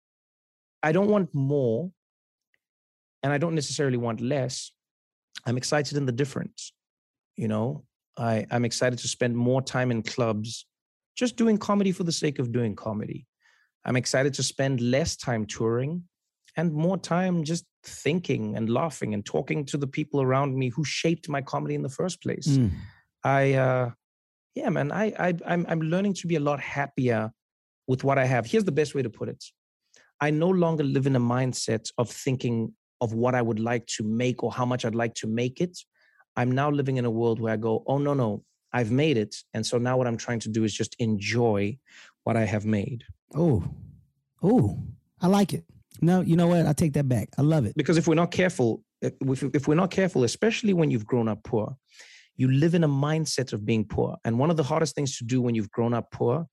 I don't want more, and I don't necessarily want less. I'm excited in the difference. You know, I I'm excited to spend more time in clubs just doing comedy for the sake of doing comedy. I'm excited to spend less time touring and more time just thinking and laughing and talking to the people around me who shaped my comedy in the first place. Mm. I, uh, yeah, man, I, I, I'm, I'm learning to be a lot happier with what I have. Here's the best way to put it. I no longer live in a mindset of thinking of what I would like to make or how much I'd like to make it. I'm now living in a world where I go, oh, no, no, I've made it. And so now what I'm trying to do is just enjoy what I have made. Oh, oh, I like it. No, you know what? I take that back. I love it. Because if we're not careful, if, if we're not careful, especially when you've grown up poor, you live in a mindset of being poor. And one of the hardest things to do when you've grown up poor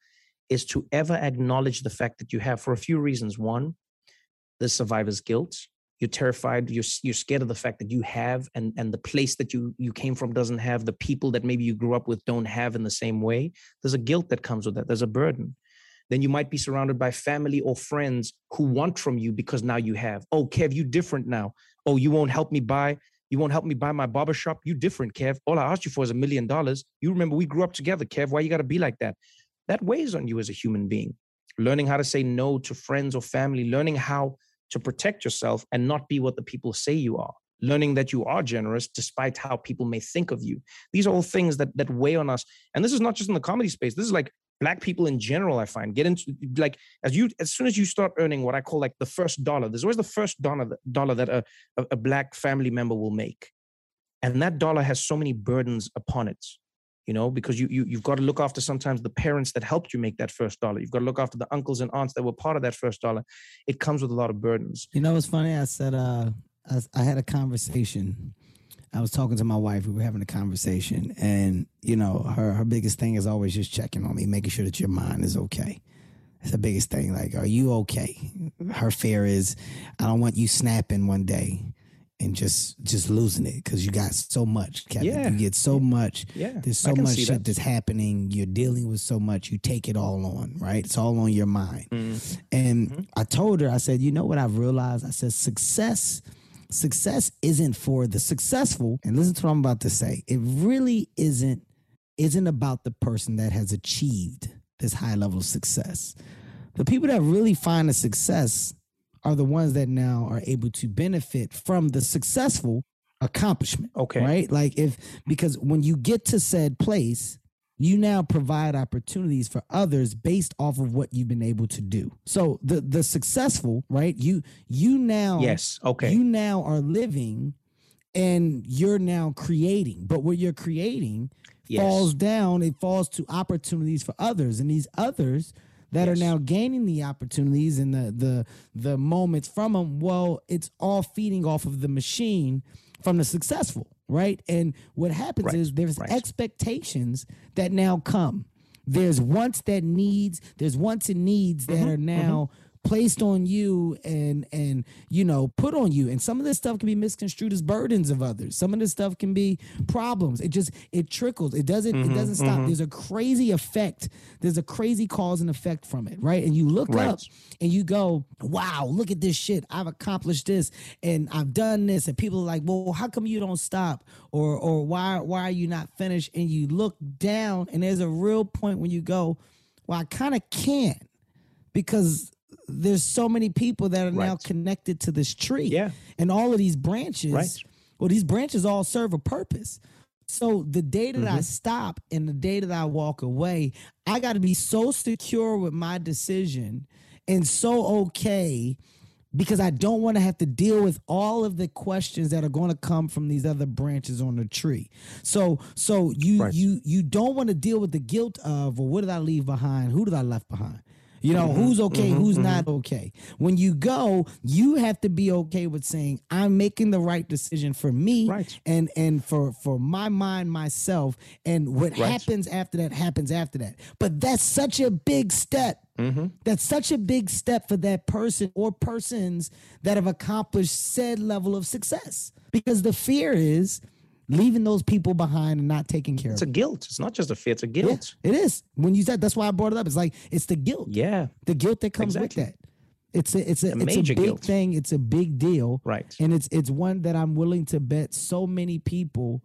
is to ever acknowledge the fact that you have, for a few reasons. One, the survivor's guilt. You're terrified. You're you're scared of the fact that you have, and and the place that you you came from doesn't have. The people that maybe you grew up with don't have in the same way. There's a guilt that comes with that. There's a burden. Then you might be surrounded by family or friends who want from you because now you have. Oh, Kev, you different now. Oh, you won't help me buy. You won't help me buy my barbershop. You different, Kev. All I asked you for is a million dollars. You remember we grew up together, Kev. Why you got to be like that? That weighs on you as a human being. Learning how to say no to friends or family. Learning how to protect yourself and not be what the people say you are. Learning that you are generous despite how people may think of you. These are all things that that weigh on us. And this is not just in the comedy space. This is like Black people in general, I find. Get into, like, as you as soon as you start earning what I call like the first dollar, there's always the first dollar, dollar that a, a, a Black family member will make. And that dollar has so many burdens upon it. You know, because you, you, you've got to look after sometimes the parents that helped you make that first dollar. You've got to look after the uncles and aunts that were part of that first dollar. It comes with a lot of burdens. You know, what's funny? I said, uh, I, I had a conversation. I was talking to my wife. We were having a conversation. And, you know, her, her biggest thing is always just checking on me, making sure that your mind is okay. That's the biggest thing. Like, are you okay? Her fear is, I don't want you snapping one day and just just losing it because you got so much, Kevin. Yeah. You get so much. Yeah. There's so I can much see shit that. that's happening. You're dealing with so much. You take it all on, right? It's all on your mind. Mm. And Mm-hmm. I told her, I said, you know what I've realized? I said, success, success isn't for the successful. And listen to what I'm about to say. It really isn't, isn't about the person that has achieved this high level of success. The people that really find a success are the ones that now are able to benefit from the successful accomplishment. Okay. Right? Like if, because when you get to said place, you now provide opportunities for others based off of what you've been able to do. So the, the successful, right? You, you now, Yes. Okay. you now are living and you're now creating, but what you're creating Yes. falls down. It falls to opportunities for others, and these others that Yes. are now gaining the opportunities and the the the moments from them. Well, it's all feeding off of the machine from the successful, right? And what happens Right, is there's right. expectations that now come. There's wants that needs. There's wants and needs that Mm-hmm, are now placed on you and and you know put on you, and some of this stuff can be misconstrued as burdens of others. Some of this stuff can be problems. It just it trickles. It doesn't Mm-hmm, it doesn't stop. There's a crazy effect. There's a crazy cause and effect from it, right? And you look Right. up and you go, wow, look at this shit. I've accomplished this and I've done this, and people are like, well, how come you don't stop, or or why why are you not finished? And you look down and there's a real point when you go, well, I kind of can't, because there's so many people that are now Right. connected to this tree. Yeah. And all of these branches, Right. well, these branches all serve a purpose. So the day that Mm-hmm. I stop and the day that I walk away, I got to be so secure with my decision and so okay, because I don't want to have to deal with all of the questions that are going to come from these other branches on the tree. So so you Right. you you don't want to deal with the guilt of, well, what did I leave behind? Who did I left behind? You know, who's okay, who's not okay. When you go, you have to be okay with saying, I'm making the right decision for me Right. and and for, for my mind, myself, and what Right. happens after that happens after that. But that's such a big step. That's such a big step for that person or persons that have accomplished said level of success. Because the fear is leaving those people behind and not taking care It's of a them. guilt. It's not just a fear. It's a Yeah, guilt. it is. When you said, that's why I brought it up. It's like, it's the guilt. Yeah. The guilt that comes Exactly. with that. It's a it's a, A it's a major big guilt. thing. It's a big deal. Right. And it's it's one that I'm willing to bet so many people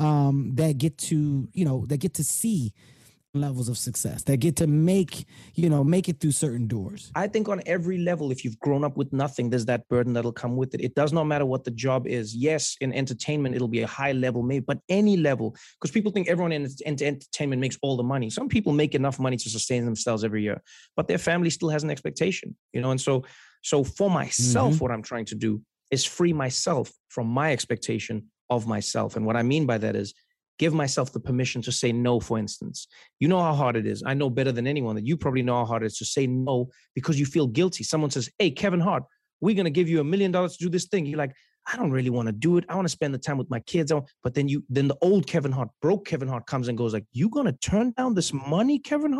um that get to, you know, that get to see levels of success, that get to make, you know, make it through certain doors. I think on every level, if you've grown up with nothing, there's that burden that'll come with it. It does not matter what the job is. Yes, in entertainment, it'll be a high level, maybe, but any level, because people think everyone in ent- entertainment makes all the money. Some people make enough money to sustain themselves every year, but their family still has an expectation, you know? And so, so for myself, Mhm. what I'm trying to do is free myself from my expectation of myself. And what I mean by that is give myself the permission to say no, for instance. You know how hard it is. I know better than anyone that you probably know how hard it is to say no because you feel guilty. Someone says, hey, Kevin Hart, we're going to give you a million dollars to do this thing. You're like, I don't really want to do it. I want to spend the time with my kids. But then you, then the old Kevin Hart, broke Kevin Hart comes and goes like, you going to turn down this money, Kevin Hart?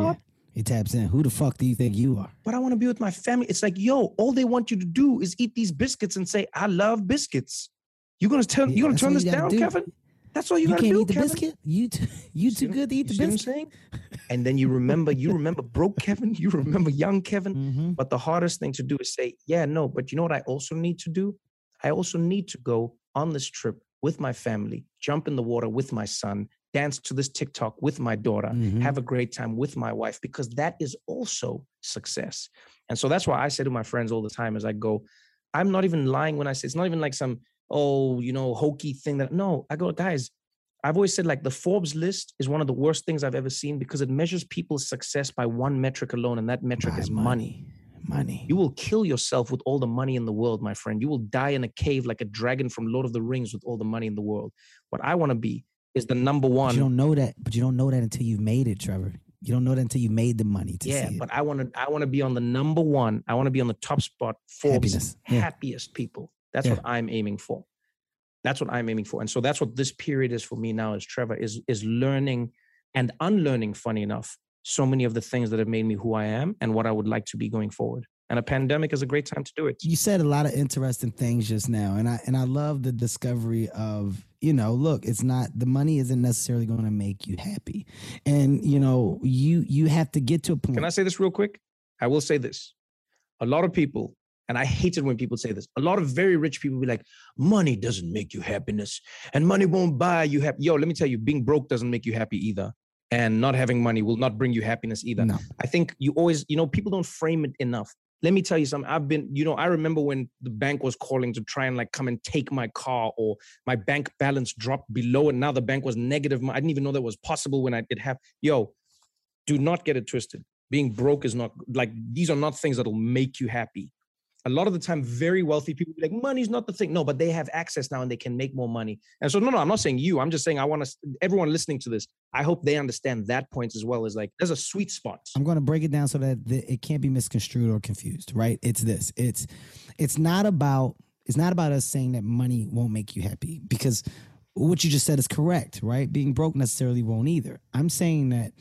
He taps in. Who the fuck do you think you are? But I want to be with my family. It's like, yo, all they want you to do is eat these biscuits and say, I love biscuits. You're gonna tell, Yeah, you're gonna that's turn all this you gotta down, do. Kevin? That's all you, You gotta can't do, eat the Kevin. biscuit. You t- you too See- good to eat the you see what I'm biscuit. saying? And then you remember, you remember broke Kevin, you remember young Kevin. Mm-hmm. But the hardest thing to do is say, yeah, no, but you know what I also need to do? I also need to go on this trip with my family, jump in the water with my son, dance to this TikTok with my daughter, Mhm. have a great time with my wife, because that is also success. And so that's why I say to my friends all the time as I go, I'm not even lying when I say, it's not even like some, oh, you know, hokey thing that, no, I go, guys, I've always said like the Forbes list is one of the worst things I've ever seen because it measures people's success by one metric alone, and that metric By is money. Money. You will kill yourself with all the money in the world, my friend. You will die in a cave like a dragon from Lord of the Rings with all the money in the world. What I want to be is the number But one. you don't know that. But you don't know that until you've made it, Trevor. You don't know that until you made the money to yeah, see it. but I want to. I want to be on the number one. I want to be on the top spot. Forbes Happiness. Yeah. happiest people. That's Yeah. what I'm aiming for. That's what I'm aiming for. And so that's what this period is for me now as Trevor is is learning and unlearning, funny enough, so many of the things that have made me who I am and what I would like to be going forward. And a pandemic is a great time to do it. You said a lot of interesting things just now, and I and I love the discovery of, you know, look, it's not, the money isn't necessarily going to make you happy, and you know, you you have to get to a point. Can I say this real quick? I will say this. A lot of people, and I hate it when people say this, a lot of very rich people be like, money doesn't make you happiness, and money won't buy you happy. Yo, let me tell you, being broke doesn't make you happy either. And not having money will not bring you happiness either. No. I think you always, you know, people don't frame it enough. Let me tell you something. I've been, you know, I remember when the bank was calling to try and like come and take my car, or my bank balance dropped below and now the bank was negative. I didn't even know that was possible when I did have, yo, do not get it twisted. Being broke is not, like, these are not things that'll make you happy. A lot of the time, very wealthy people be like, money's not the thing. No, but they have access now and they can make more money. And so, no, no, I'm not saying you. I'm just saying I want to, everyone listening to this, I hope they understand that point as well, as like, there's a sweet spot. I'm going to break it down so that the, it can't be misconstrued or confused, right? It's this. It's it's not about it's not about us saying that money won't make you happy, because what you just said is correct, right? Being broke necessarily won't either. I'm saying that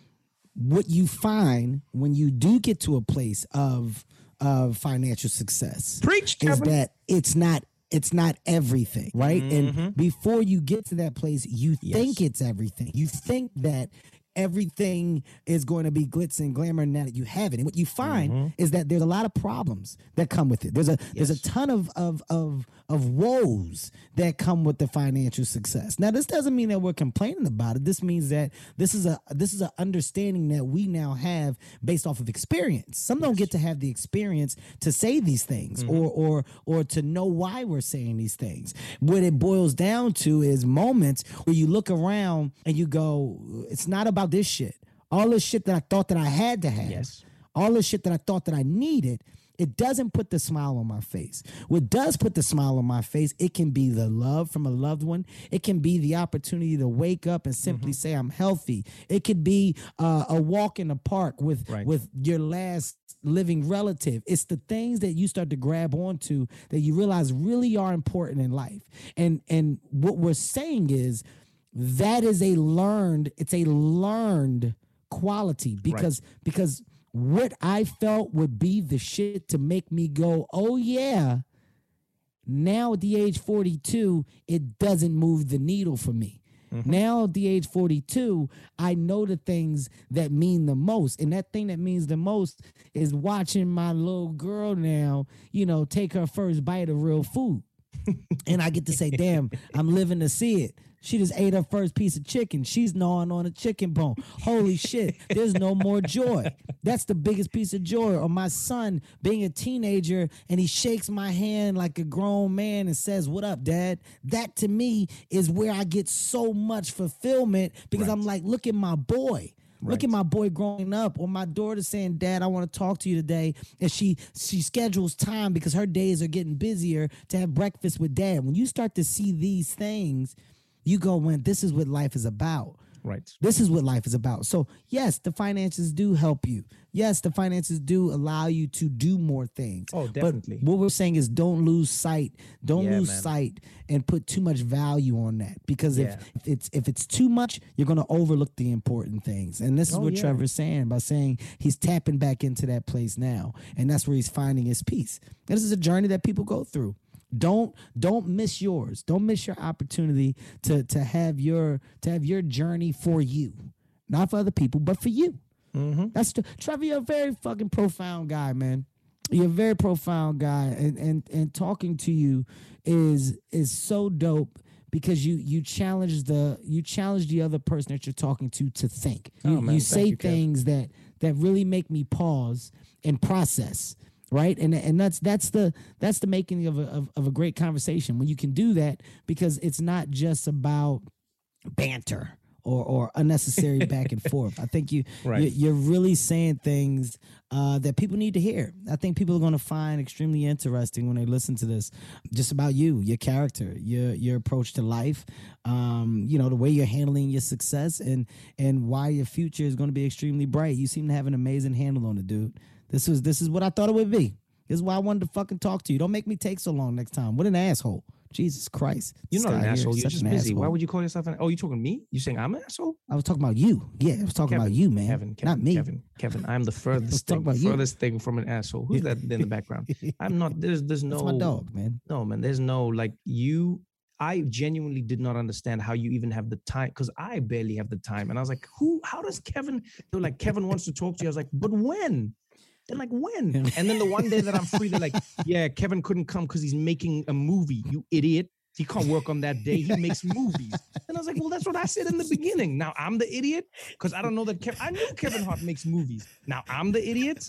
what you find when you do get to a place of of financial success Preach, is Kevin. that it's not it's not everything, right? Mhm. And before you get to that place, you Yes. think it's everything. You think that everything is going to be glitz and glamour now that you have it. And what you find Mm-hmm. is that there's a lot of problems that come with it. There's a there's a Yes. ton of of of of woes that come with the financial success. Now, this doesn't mean that we're complaining about it. This means that this is a this is an understanding that we now have based off of experience. Some don't get to have the experience to say these things, Mm-hmm. or or or to know why we're saying these things. What it boils down to is moments where you look around and you go, it's not about this shit. All this shit that I thought that I had to have. Yes. All this shit that I thought that I needed, it doesn't put the smile on my face. What does put the smile on my face, it can be the love from a loved one. It can be the opportunity to wake up and simply say I'm healthy. It could be uh, a walk in the park with, Right. with your last living relative. It's the things that you start to grab onto that you realize really are important in life. And and what we're saying is that is a learned, it's a learned quality, because because what I felt would be the shit to make me go, oh yeah, now at the age forty-two, it doesn't move the needle for me. Now at the age forty-two, I know the things that mean the most. And that thing that means the most is watching my little girl now, you know, take her first bite of real food. And I get to say, damn, I'm living to see it. She just ate her first piece of chicken. She's gnawing on a chicken bone. Holy shit, there's no more joy. That's the biggest piece of joy. Or my son being a teenager and he shakes my hand like a grown man and says, what up, Dad? That to me is where I get so much fulfillment, because I'm like, look at my boy. Look at my boy growing up, or my daughter saying, Dad, I want to talk to you today. And she she schedules time because her days are getting busier to have breakfast with Dad. When you start to see these things, you go, when this is what life is about. Right. This is what life is about. So yes, the finances do help you. Yes, the finances do allow you to do more things. Oh, definitely. But what we're saying is don't lose sight. Don't Yeah, lose man. sight and put too much value on that. Because Yeah. if, if it's if it's too much, you're gonna overlook the important things. And this is Oh, what yeah. Trevor's saying by saying he's tapping back into that place now. And that's where he's finding his peace. This is a journey that people go through. Don't don't miss yours. Don't miss your opportunity to to have your to have your journey for you, not for other people, but for you. Mm-hmm. That's the, Trevor. You're a very fucking profound guy, man. You're a very profound guy, and and and talking to you is is so dope because you you challenge the you challenge the other person that you're talking to to think. You, Oh, man, you thank say you, Kev. things that that really make me pause and process. Right. And and that's that's the that's the making of a of, of a great conversation when you can do that, because it's not just about banter or or unnecessary back and forth. I think you Right. you're, you're really saying things uh, that people need to hear. I think people are going to find extremely interesting when they listen to this, just about you, your character, your your approach to life, um, you know, the way you're handling your success, and and why your future is going to be extremely bright. You seem to have an amazing handle on it, dude. This was this is what I thought it would be. This is why I wanted to fucking talk to you. Don't make me take so long next time. What an asshole. Jesus Christ. You're This not guy an here asshole. is You're such just an busy. Why asshole. would you call yourself an? Oh, you talking to me? You saying I'm an asshole? I was talking about you. Yeah, I was talking about you, man. Kevin, Kevin, not me. Kevin, Kevin. I'm the furthest talking thing, about you. furthest thing from an asshole. Who's that in the background? I'm not. There's, there's no. That's my dog, man. No, man. There's no like you. I genuinely did not understand how you even have the time, because I barely have the time. And I was like, who? How does Kevin? They were like, Kevin wants to talk to you. I was like, but when? They're like, when? And then the one day that I'm free, they're like, yeah, Kevin couldn't come because he's making a movie. You idiot. He can't work on that day. He makes movies. And I was like, well, that's what I said in the beginning. Now I'm the idiot because I don't know that Kev- I knew Kevin Hart makes movies. Now I'm the idiot.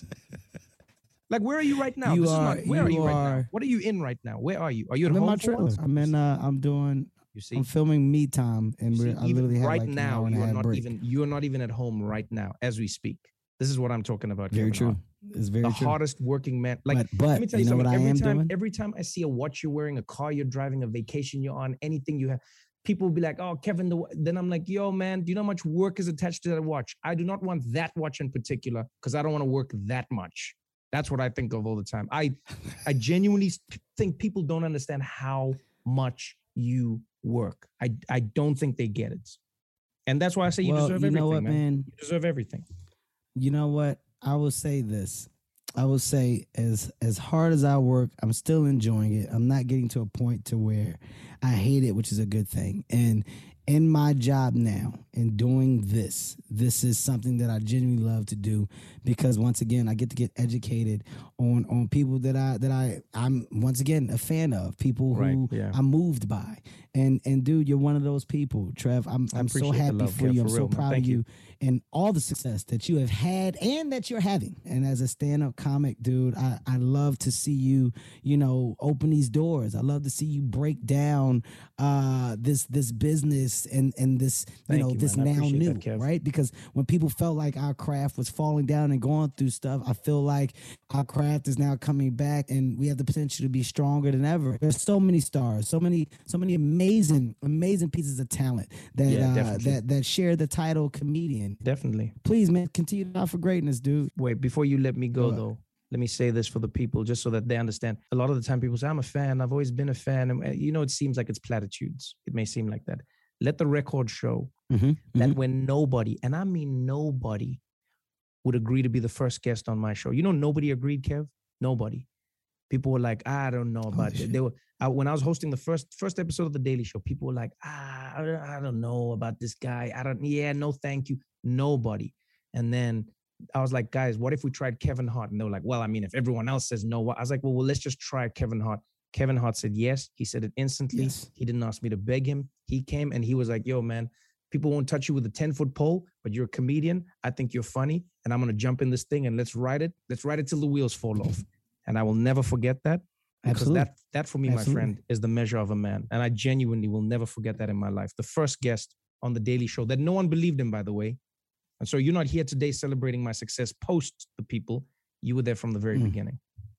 Like, where are you right now? You This is are- not- where are you you right now? are- What are you in right now? Where are you? Are you at I'm in home? my for trailer. once? I'm in. Uh, I'm doing. You see, I'm filming Me Time, and you we're, see, I even literally have right like an now, hour and a you are half not break. even you are not even at home right now as we speak. This is what I'm talking about. Very Kevin true. Hart. It's very The true. hardest working man. Like, but but let me tell you, you know something. what I every am time, doing? every time I see a watch you're wearing, a car you're driving, a vacation you're on, anything you have, people will be like, "Oh, Kevin." The, then I'm like, "Yo, man, do you know how much work is attached to that watch? I do not want that watch in particular because I don't want to work that much." That's what I think of all the time. I, I genuinely think people don't understand how much you work. I, I don't think they get it, and that's why I say you well, deserve you everything, know what, man. man? You deserve everything. You know what? I will say this. I will say as as hard as I work, I'm still enjoying it. I'm not getting to a point to where I hate it, which is a good thing. And in my job now, in doing this, this is something that I genuinely love to do because once again, I get to get educated on on people that I that I I'm once again a fan of, people who Right, yeah. I'm moved by. And and dude, you're one of those people, Trev. I'm I I'm so appreciate the happy love, for Kev, you. I'm for so real, man. proud Thank of you you. and all the success that you have had and that you're having. And as a stand-up comic, dude, I, I love to see you, you know, open these doors. I love to see you break down uh, this this business and and this, you Thank know, you, this man. I now appreciate new, that, Kev. right? Because when people felt like our craft was falling down and going through stuff, I feel like our craft is now coming back and we have the potential to be stronger than ever. There's so many stars, so many, so many amazing, amazing pieces of talent that Yeah, uh, definitely. that that share the title comedian. Definitely. Please, man, continue to out for greatness, dude. Wait, before you let me go, What? though, let me say this for the people, just so that they understand. A lot of the time, people say, "I'm a fan. I've always been a fan." And uh, you know, it seems like it's platitudes. It may seem like that. Let the record show Mm-hmm. that when nobody, and I mean nobody, would agree to be the first guest on my show. You know, nobody agreed, Kev. Nobody. People were like, "I don't know about it." shit. They were I, when I was hosting the first first episode of the Daily Show. People were like, "Ah, I don't, I don't know about this guy. I don't. Yeah, no, thank you." Nobody. And then I was like, "Guys, what if we tried Kevin Hart?" And they were like, "Well, I mean, if everyone else says no," I was like, "Well, well, let's just try Kevin Hart." Kevin Hart said yes. He said it instantly. Yes. He didn't ask me to beg him. He came and he was like, "Yo, man, people won't touch you with a ten-foot pole, but you're a comedian. I think you're funny, and I'm gonna jump in this thing and let's ride it. Let's ride it till the wheels fall off." And I will never forget that. Because Absolutely. that, that for me, Absolutely. my friend, is the measure of a man. And I genuinely will never forget that in my life. The first guest on the Daily Show that no one believed in, by the way. And so you're not here today celebrating my success post the people. You were there from the very Mm. beginning.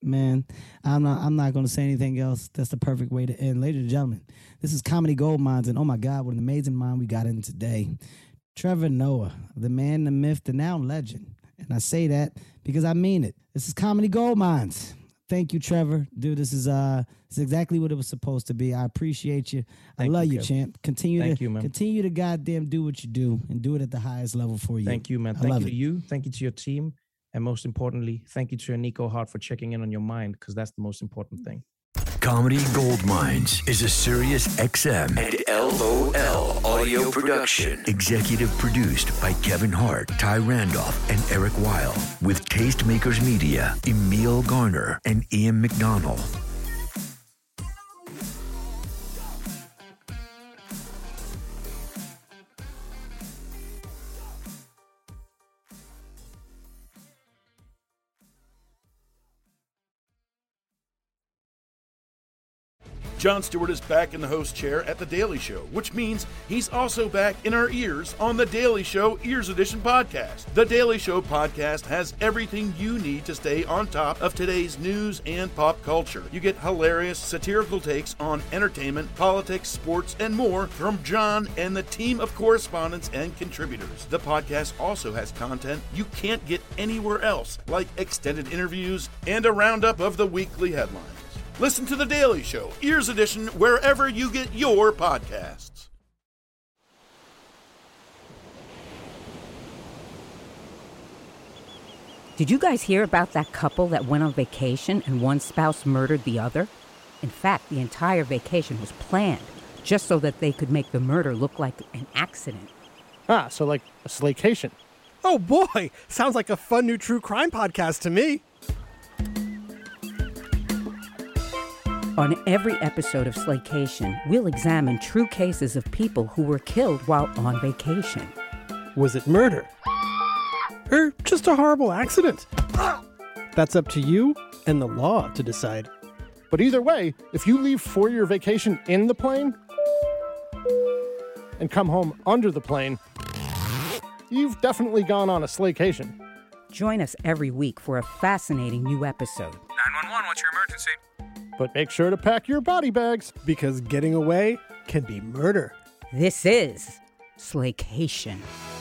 Man, I'm not I'm not going to say anything else. That's the perfect way to end. Ladies and gentlemen, this is Comedy Gold Mines, and oh my God, what an amazing mind we got in today. Trevor Noah, the man, the myth, the now legend. And I say that because I mean it. This is Comedy Gold Mines. Thank you, Trevor. Dude, this is uh this is exactly what it was supposed to be. I appreciate you. Thank I love you, you, Kev. champ. Continue Thank to you, man. continue to goddamn do what you do and do it at the highest level for you. Thank you, man. I Thank love you it. to you. Thank you to your team. And most importantly, thank you to Nico Hart for checking in on your mind, because that's the most important thing. Comedy Gold Mines is a Sirius X M and L O L audio production. Executive produced by Kevin Hart, Ty Randolph, and Eric Weil. With Tastemakers Media, Emil Garner, and Ian McDonald. Jon Stewart is back in the host chair at The Daily Show, which means he's also back in our ears on The Daily Show Ears Edition podcast. The Daily Show podcast has everything you need to stay on top of today's news and pop culture. You get hilarious, satirical takes on entertainment, politics, sports, and more from Jon and the team of correspondents and contributors. The podcast also has content you can't get anywhere else, like extended interviews and a roundup of the weekly headlines. Listen to The Daily Show, Ears Edition, wherever you get your podcasts. Did you guys hear about that couple that went on vacation and one spouse murdered the other? In fact, the entire vacation was planned just so that they could make the murder look like an accident. Ah, so like a slaycation. Oh boy, sounds like a fun new true crime podcast to me. On every episode of Slaycation, we'll examine true cases of people who were killed while on vacation. Was it murder? Or just a horrible accident? That's up to you and the law to decide. But either way, if you leave for your vacation in the plane and come home under the plane, you've definitely gone on a slaycation. Join us every week for a fascinating new episode. nine one one, what's your emergency? But make sure to pack your body bags. Because getting away can be murder. This is Slaycation.